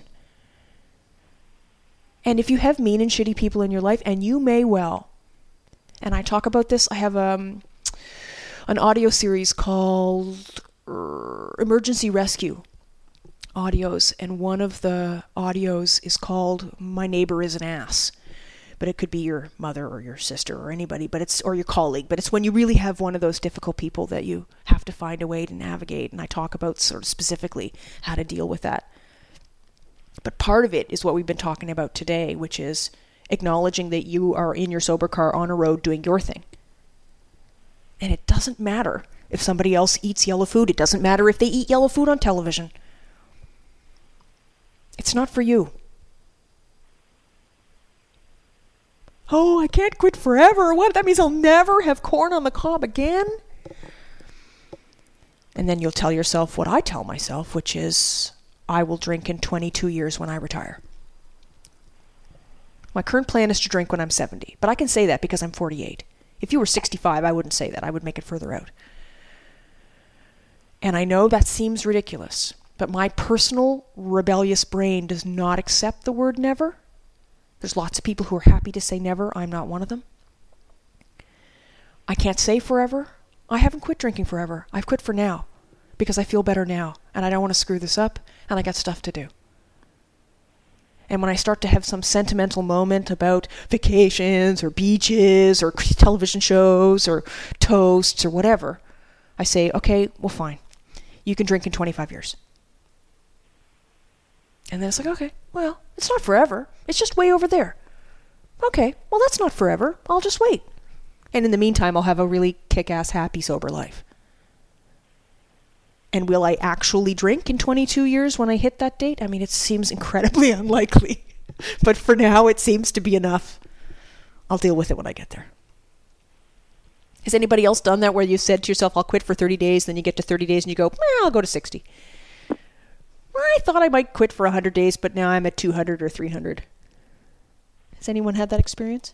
And if you have mean and shitty people in your life, and you may well, and I talk about this, I have um, an audio series called uh, Emergency Rescue Audios, and one of the audios is called My Neighbor is an Ass. But it could be your mother or your sister or anybody, but it's or your colleague. But it's when you really have one of those difficult people that you have to find a way to navigate. And I talk about sort of specifically how to deal with that. But part of it is what we've been talking about today, which is acknowledging that you are in your sober car on a road doing your thing. And it doesn't matter if somebody else eats yellow food. It doesn't matter if they eat yellow food on television. It's not for you. Oh, I can't quit forever. What? That means I'll never have corn on the cob again? And then you'll tell yourself what I tell myself, which is, I will drink in twenty-two years when I retire. My current plan is to drink when I'm seventy, but I can say that because I'm forty-eight. If you were sixty-five, I wouldn't say that. I would make it further out. And I know that seems ridiculous, but my personal rebellious brain does not accept the word never. There's lots of people who are happy to say never. I'm not one of them. I can't say forever. I haven't quit drinking forever. I've quit for now because I feel better now and I don't want to screw this up and I got stuff to do. And when I start to have some sentimental moment about vacations or beaches or television shows or toasts or whatever, I say, okay, well, fine. You can drink in twenty-five years. And then it's like, okay, well, it's not forever. It's just way over there. Okay, well, that's not forever. I'll just wait. And in the meantime, I'll have a really kick-ass, happy, sober life. And will I actually drink in twenty-two years when I hit that date? I mean, it seems incredibly unlikely. But for now, it seems to be enough. I'll deal with it when I get there. Has anybody else done that where you said to yourself, I'll quit for thirty days, then you get to thirty days and you go, well, I'll go to sixty. I thought I might quit for one hundred days, but now I'm at two hundred or three hundred. Has anyone had that experience?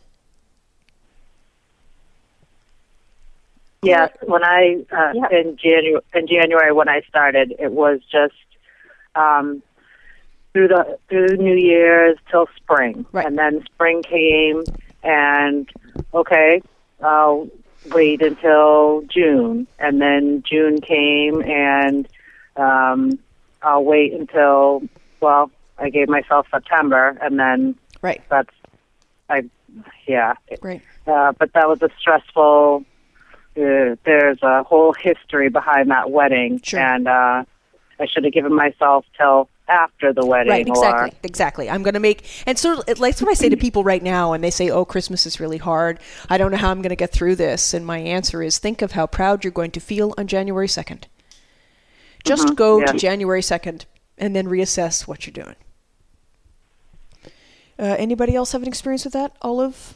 Yes, when I uh, yeah. in January in January when I started, it was just um, through the through New Year's till spring, right. And then spring came, and okay, I'll wait until June, and then June came, and um, I'll wait until well, I gave myself September, and then right. That's I yeah. Right. Uh, but that was a stressful. Uh, there's a whole history behind that wedding, Sure. and uh, I should have given myself till after the wedding. Right, exactly, Or, exactly. I'm going to make, and so it- that's what I say to people right now, and they say, oh, Christmas is really hard. I don't know how I'm going to get through this. And my answer is, think of how proud you're going to feel on January second. Just Mhm, go yeah. to January second and then reassess what you're doing. Uh, anybody else have an experience with that, Olive?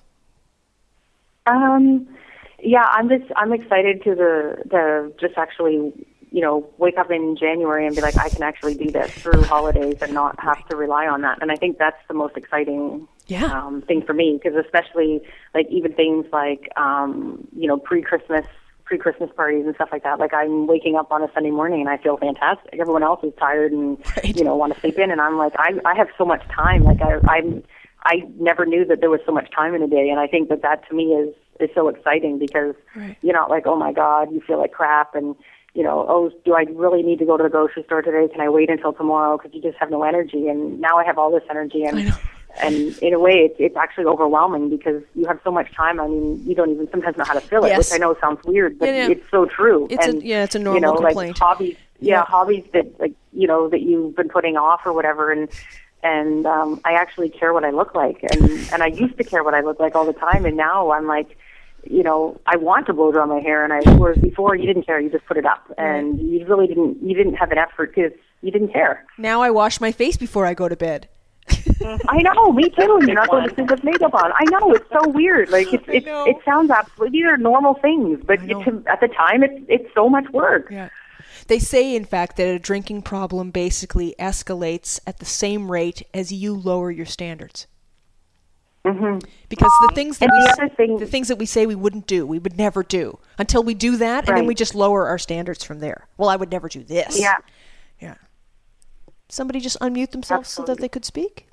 Um, yeah, I'm just I'm excited to the the just actually you know wake up in January and be like I can actually do this through holidays and not have to rely on that. And I think that's the most exciting Yeah. um, thing for me, because especially like even things like um, you know pre-Christmas pre-Christmas parties and stuff like that. Like I'm waking up on a Sunday morning and I feel fantastic. Everyone else is tired and Right. you know want to sleep in, and I'm like I I have so much time. Like I I'm I never knew that there was so much time in a day, and I think that that to me is is so exciting, because Right. you're not like, oh my God, you feel like crap, and you know, oh, do I really need to go to the grocery store today? Can I wait until tomorrow? Because you just have no energy, and now I have all this energy, I and know. and in a way, it's it's actually overwhelming because you have so much time. I mean, you don't even sometimes know how to fill it, Yes. which I know sounds weird, but Yeah, yeah. it's so true. It's a- and yeah, it's a you normal know, complaint. Like hobbies, yeah, Yeah. hobbies that like you know that you've been putting off or whatever, and. And um, I actually care what I look like, and and I used to care what I look like all the time, and now I'm like, you know, I want to blow dry my hair, and I whereas before you didn't care, you just put it up, and you really didn't, you didn't have an effort because you didn't care. Now I wash my face before I go to bed. I know, me too. You're not going to sleep with makeup on. I know, it's so weird. Like it's, it's know. it sounds absolutely, these are normal things, but I know. it, at the time, it's it's so much work. Yeah. They say, in fact, that a drinking problem basically escalates at the same rate as you lower your standards. Mm-hmm. Because the things that And we the s- other thing- the things that we say we wouldn't do, we would never do until we do that, and then Right. we just lower our standards from there. Well, I would never do this. Yeah. Yeah. Somebody just unmute themselves so that Absolutely. they could speak.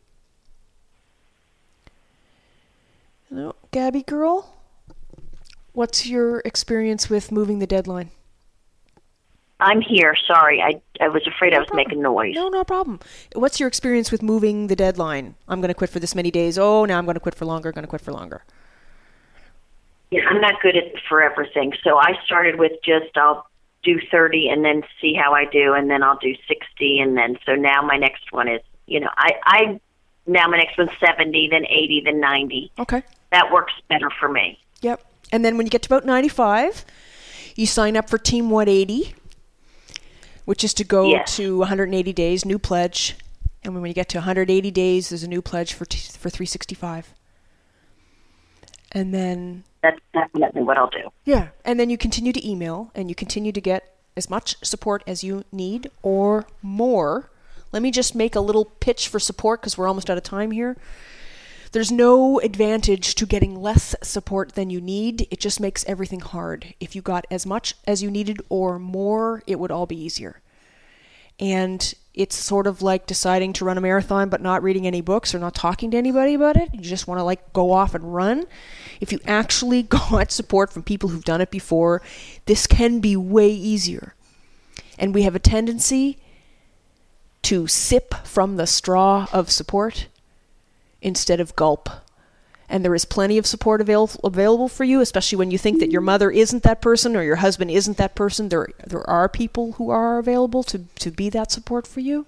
No, Gabby girl, what's your experience with moving the deadline? I'm here. Sorry, I I was afraid I was making noise. No, no problem. What's your experience with moving the deadline? I'm going to quit for this many days. Oh, now I'm going to quit for longer. Going to quit for longer. Yeah, I'm not good at for everything. So I started with just I'll do thirty and then see how I do, and then I'll do sixty, and then so now my next one is you know I I now my next one's seventy, then eighty, then ninety. Okay. That works better for me. Yep. And then when you get to about ninety-five, you sign up for Team one eighty, which is to go Yes. to one hundred eighty days, new pledge. And when you get to one hundred eighty days, there's a new pledge for t- for three sixty-five. And then, That's definitely what I'll do. yeah, and then you continue to email, and you continue to get as much support as you need or more. Let me just make a little pitch for support because we're almost out of time here. There's no advantage to getting less support than you need. It just makes everything hard. If you got as much as you needed or more, it would all be easier. And it's sort of like deciding to run a marathon but not reading any books or not talking to anybody about it. You just want to like go off and run. If you actually got support from people who've done it before, this can be way easier. And we have a tendency to sip from the straw of support instead of gulp. And there is plenty of support avail- available for you, especially when you think that your mother isn't that person or your husband isn't that person. There there are people who are available to, to be that support for you.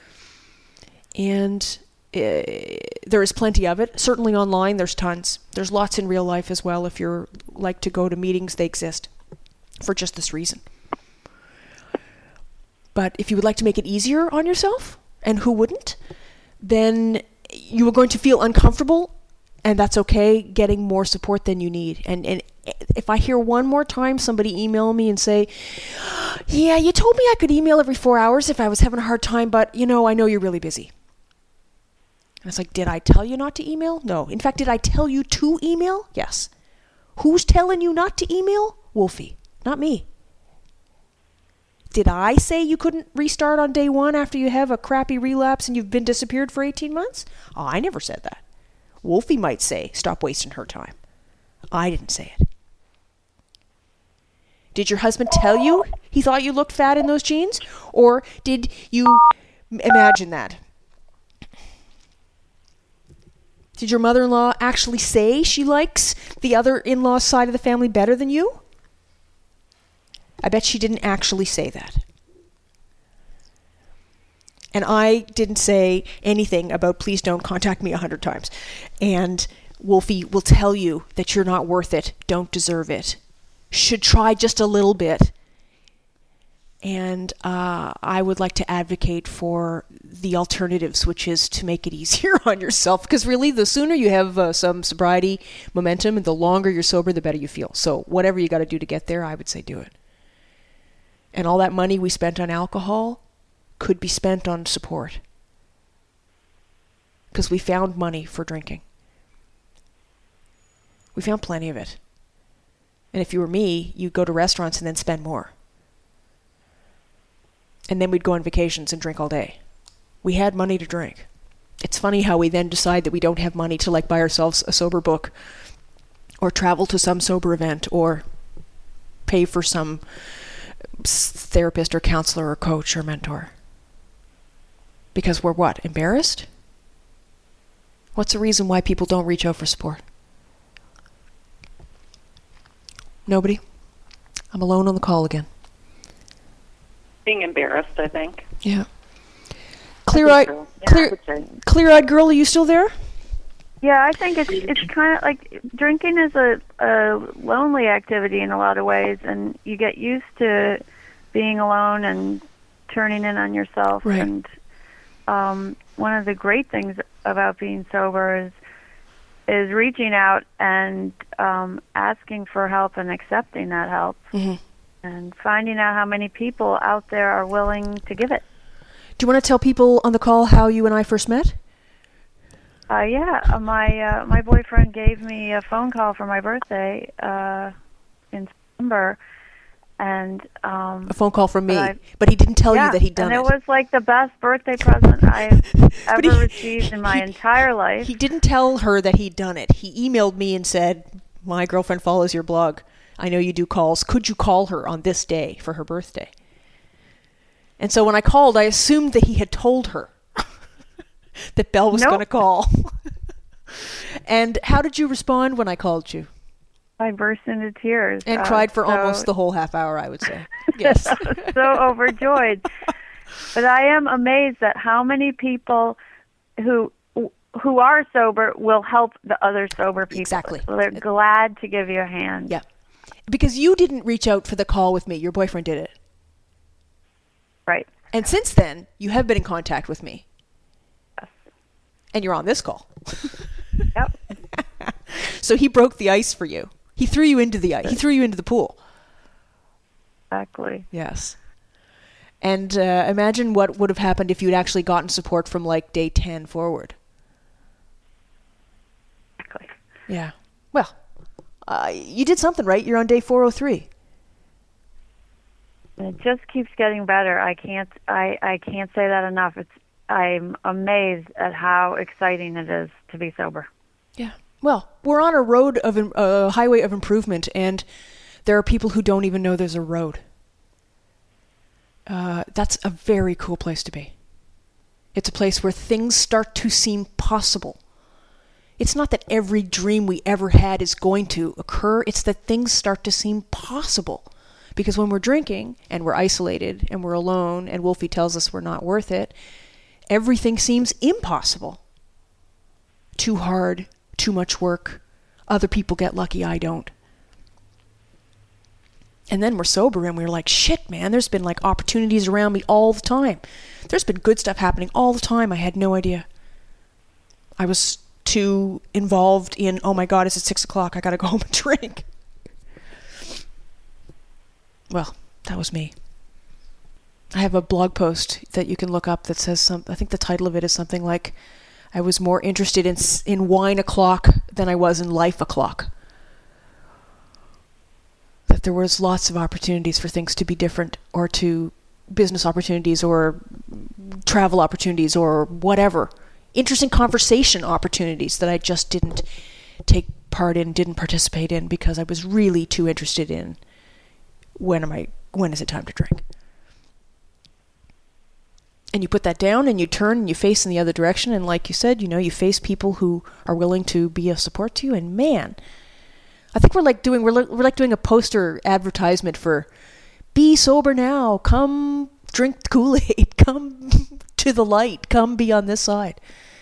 And uh, there is plenty of it. Certainly online, there's tons. There's lots in real life as well. If you're like to go to meetings, they exist for just this reason. But if you would like to make it easier on yourself, and who wouldn't, then you are going to feel uncomfortable, and that's okay, getting more support than you need. And and if I hear one more time somebody email me and say, yeah, you told me I could email every four hours if I was having a hard time, but, you know, I know you're really busy. And it's like, did I tell you not to email? No. In fact, did I tell you to email? Yes. Who's telling you not to email? Wolfie, not me. Did I say you couldn't restart on day one after you have a crappy relapse and you've been disappeared for eighteen months? Oh, I never said that. Wolfie might say, stop wasting her time. I didn't say it. Did your husband tell you he thought you looked fat in those jeans? Or did you imagine that? Did your mother-in-law actually say she likes the other in-law side of the family better than you? I bet she didn't actually say that. And I didn't say anything about please don't contact me a hundred times. And Wolfie will tell you that you're not worth it, don't deserve it, should try just a little bit. And uh, I would like to advocate for the alternatives, which is to make it easier on yourself. Because really, the sooner you have uh, some sobriety momentum and the longer you're sober, the better you feel. So whatever you got to do to get there, I would say do it. And all that money we spent on alcohol could be spent on support. Because we found money for drinking. We found plenty of it. And if you were me, you'd go to restaurants and then spend more. And then we'd go on vacations and drink all day. We had money to drink. It's funny how we then decide that we don't have money to like buy ourselves a sober book or travel to some sober event or pay for some therapist or counselor or coach or mentor. Because we're what? Embarrassed? What's the reason why people don't reach out for support? Nobody? I'm alone on the call again. Being embarrassed, I think. Yeah. Clear-eyed, so. Yeah, clear, clear-eyed girl, are you still there? Yeah, I think it's it's kind of like drinking is a, a lonely activity in a lot of ways, and you get used to being alone and turning in on yourself. Right. And um, one of the great things about being sober is is reaching out and um, asking for help and accepting that help. Mm-hmm. And finding out how many people out there are willing to give it. Do you want to tell people on the call how you and I first met? Uh, yeah, uh, my uh, my boyfriend gave me a phone call for my birthday uh, in September, and um, a phone call from me, I, but he didn't tell yeah, you that he'd done and it. it was like the best birthday present I've ever he, received in my he, entire life. He didn't tell her that he'd done it. He emailed me and said, "My girlfriend follows your blog. I know you do calls. Could you call her on this day for her birthday?" And so when I called, I assumed that he had told her that Belle was nope. going to call. And how did you respond when I called you? I burst into tears. And uh, cried for so almost the whole half hour, I would say. Yes. I was so overjoyed. But I am amazed at how many people who who are sober will help the other sober people. Exactly. They're glad to give you a hand. Yeah. Because you didn't reach out for the call with me. Your boyfriend did it. Right. And since then, you have been in contact with me. Yes. And you're on this call. Yep. So he broke the ice for you. He threw you into the ice. He threw you into the pool. Exactly. Yes. And uh, imagine what would have happened if you'd actually gotten support from like day ten forward. Exactly. Yeah. Well, uh, you did something, right? You're on day four oh three. And it just keeps getting better. I can't. I, I can't say that enough. It's. I'm amazed at how exciting it is to be sober. Yeah. Well, we're on a road of a uh, highway of improvement, and there are people who don't even know there's a road. Uh, that's a very cool place to be. It's a place where things start to seem possible. It's not that every dream we ever had is going to occur. It's that things start to seem possible. Because when we're drinking and we're isolated and we're alone and Wolfie tells us we're not worth it, everything seems impossible. Too hard, too much work. Other people get lucky, I don't. And then we're sober and we're like, shit, man, there's been like opportunities around me all the time. There's been good stuff happening all the time. I had no idea. I was too involved in, oh my God, it's at six o'clock. I got to go home and drink. Well, that was me. I have a blog post that you can look up that says some, I think the title of it is something like, I was more interested in in wine o'clock than I was in life o'clock. That there was lots of opportunities for things to be different, or to business opportunities or travel opportunities or whatever. Interesting conversation opportunities that I just didn't take part in, didn't participate in because I was really too interested in when am I when is it time to drink? And you put that down and you turn and you face in the other direction. And like you said, you know, you face people who are willing to be a support to you. And man, I think we're like doing, we're like, we're like doing a poster advertisement for be sober now. Come drink Kool-Aid. Come to the light. Come be on this side.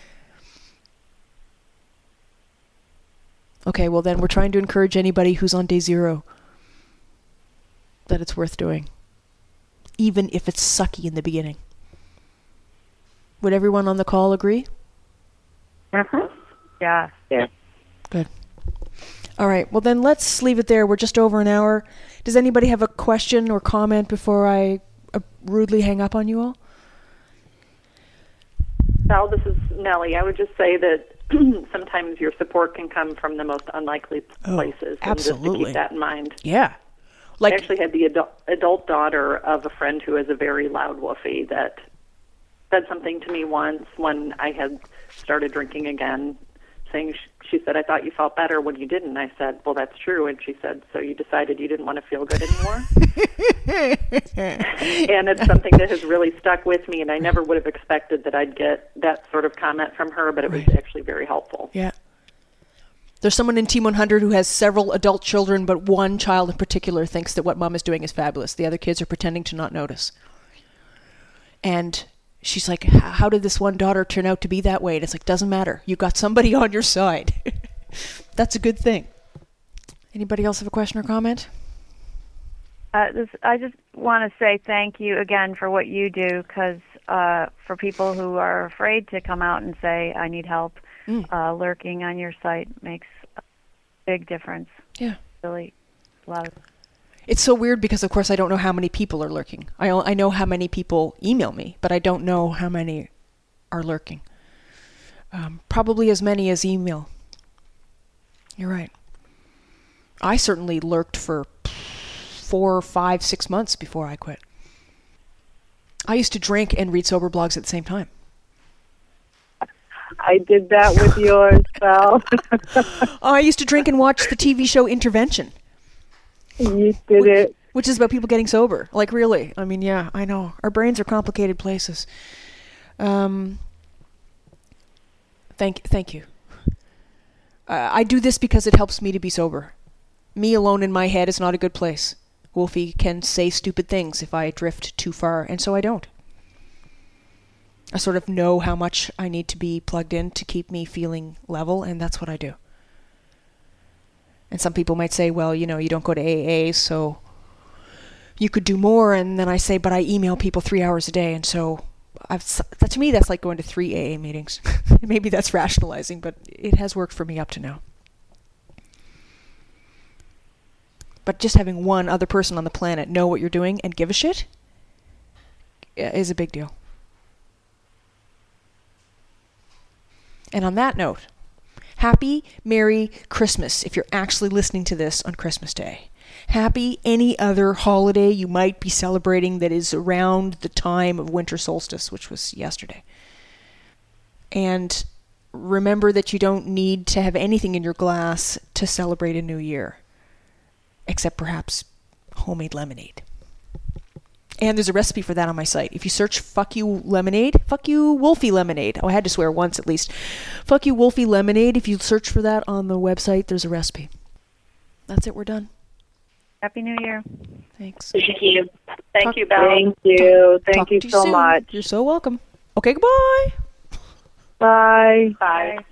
Okay, well then we're trying to encourage anybody who's on day zero that it's worth doing. Even if it's sucky in the beginning. Would everyone on the call agree? Mm-hmm. Yeah. Yeah. Good. All right. Well, then let's leave it there. We're just over an hour. Does anybody have a question or comment before I uh, rudely hang up on you all? Sal, this is Nellie. I would just say that sometimes your support can come from the most unlikely places. Oh, absolutely. And just to keep that in mind. Yeah. Like, I actually had the adult, adult daughter of a friend who is a very loud woofie that said something to me once when I had started drinking again, saying, she said, I thought you felt better when you didn't. I said, well, that's true. And she said, so you decided you didn't want to feel good anymore? And it's something that has really stuck with me, and I never would have expected that I'd get that sort of comment from her, but it right. was actually very helpful. Yeah. There's someone in Team one hundred who has several adult children, but one child in particular thinks that what mom is doing is fabulous. The other kids are pretending to not notice. And she's like, how did this one daughter turn out to be that way? And it's like, doesn't matter. You got somebody on your side. That's a good thing. Anybody else have a question or comment? Uh, this, I just want to say thank you again for what you do, because uh, for people who are afraid to come out and say, I need help, mm. uh, lurking on your site makes a big difference. Yeah. Really loud. It's so weird because, of course, I don't know how many people are lurking. I, I know how many people email me, but I don't know how many are lurking. Um, probably as many as email. You're right. I certainly lurked for four, five, six months before I quit. I used to drink and read sober blogs at the same time. I did that with yours, Sal. I used to drink and watch the T V show Intervention. You did which, it. Which is about people getting sober. Like, really. I mean, yeah, I know. Our brains are complicated places. Um, thank, thank you. Uh, I do this because it helps me to be sober. Me alone in my head is not a good place. Wolfie can say stupid things if I drift too far, and so I don't. I sort of know how much I need to be plugged in to keep me feeling level, and that's what I do. And some people might say, well, you know, you don't go to A A, so you could do more. And then I say, but I email people three hours a day, and so I've, to me, that's like going to three A A meetings. Maybe that's rationalizing, but it has worked for me up to now. But just having one other person on the planet know what you're doing and give a shit is a big deal. And on that note, happy Merry Christmas if you're actually listening to this on Christmas Day. Happy any other holiday you might be celebrating that is around the time of winter solstice, which was yesterday. And remember that you don't need to have anything in your glass to celebrate a new year. Except perhaps homemade lemonade. And there's a recipe for that on my site. If you search Fuck You Lemonade, Fuck You Wolfie Lemonade. Oh, I had to swear once at least. Fuck You Wolfie Lemonade. If you search for that on the website, there's a recipe. That's it. We're done. Happy New Year. Thanks. Thank you. Thank Talk, you, Belle. Thank you. Thank Talk you to so soon. much. You're so welcome. Okay, goodbye. Bye. Bye.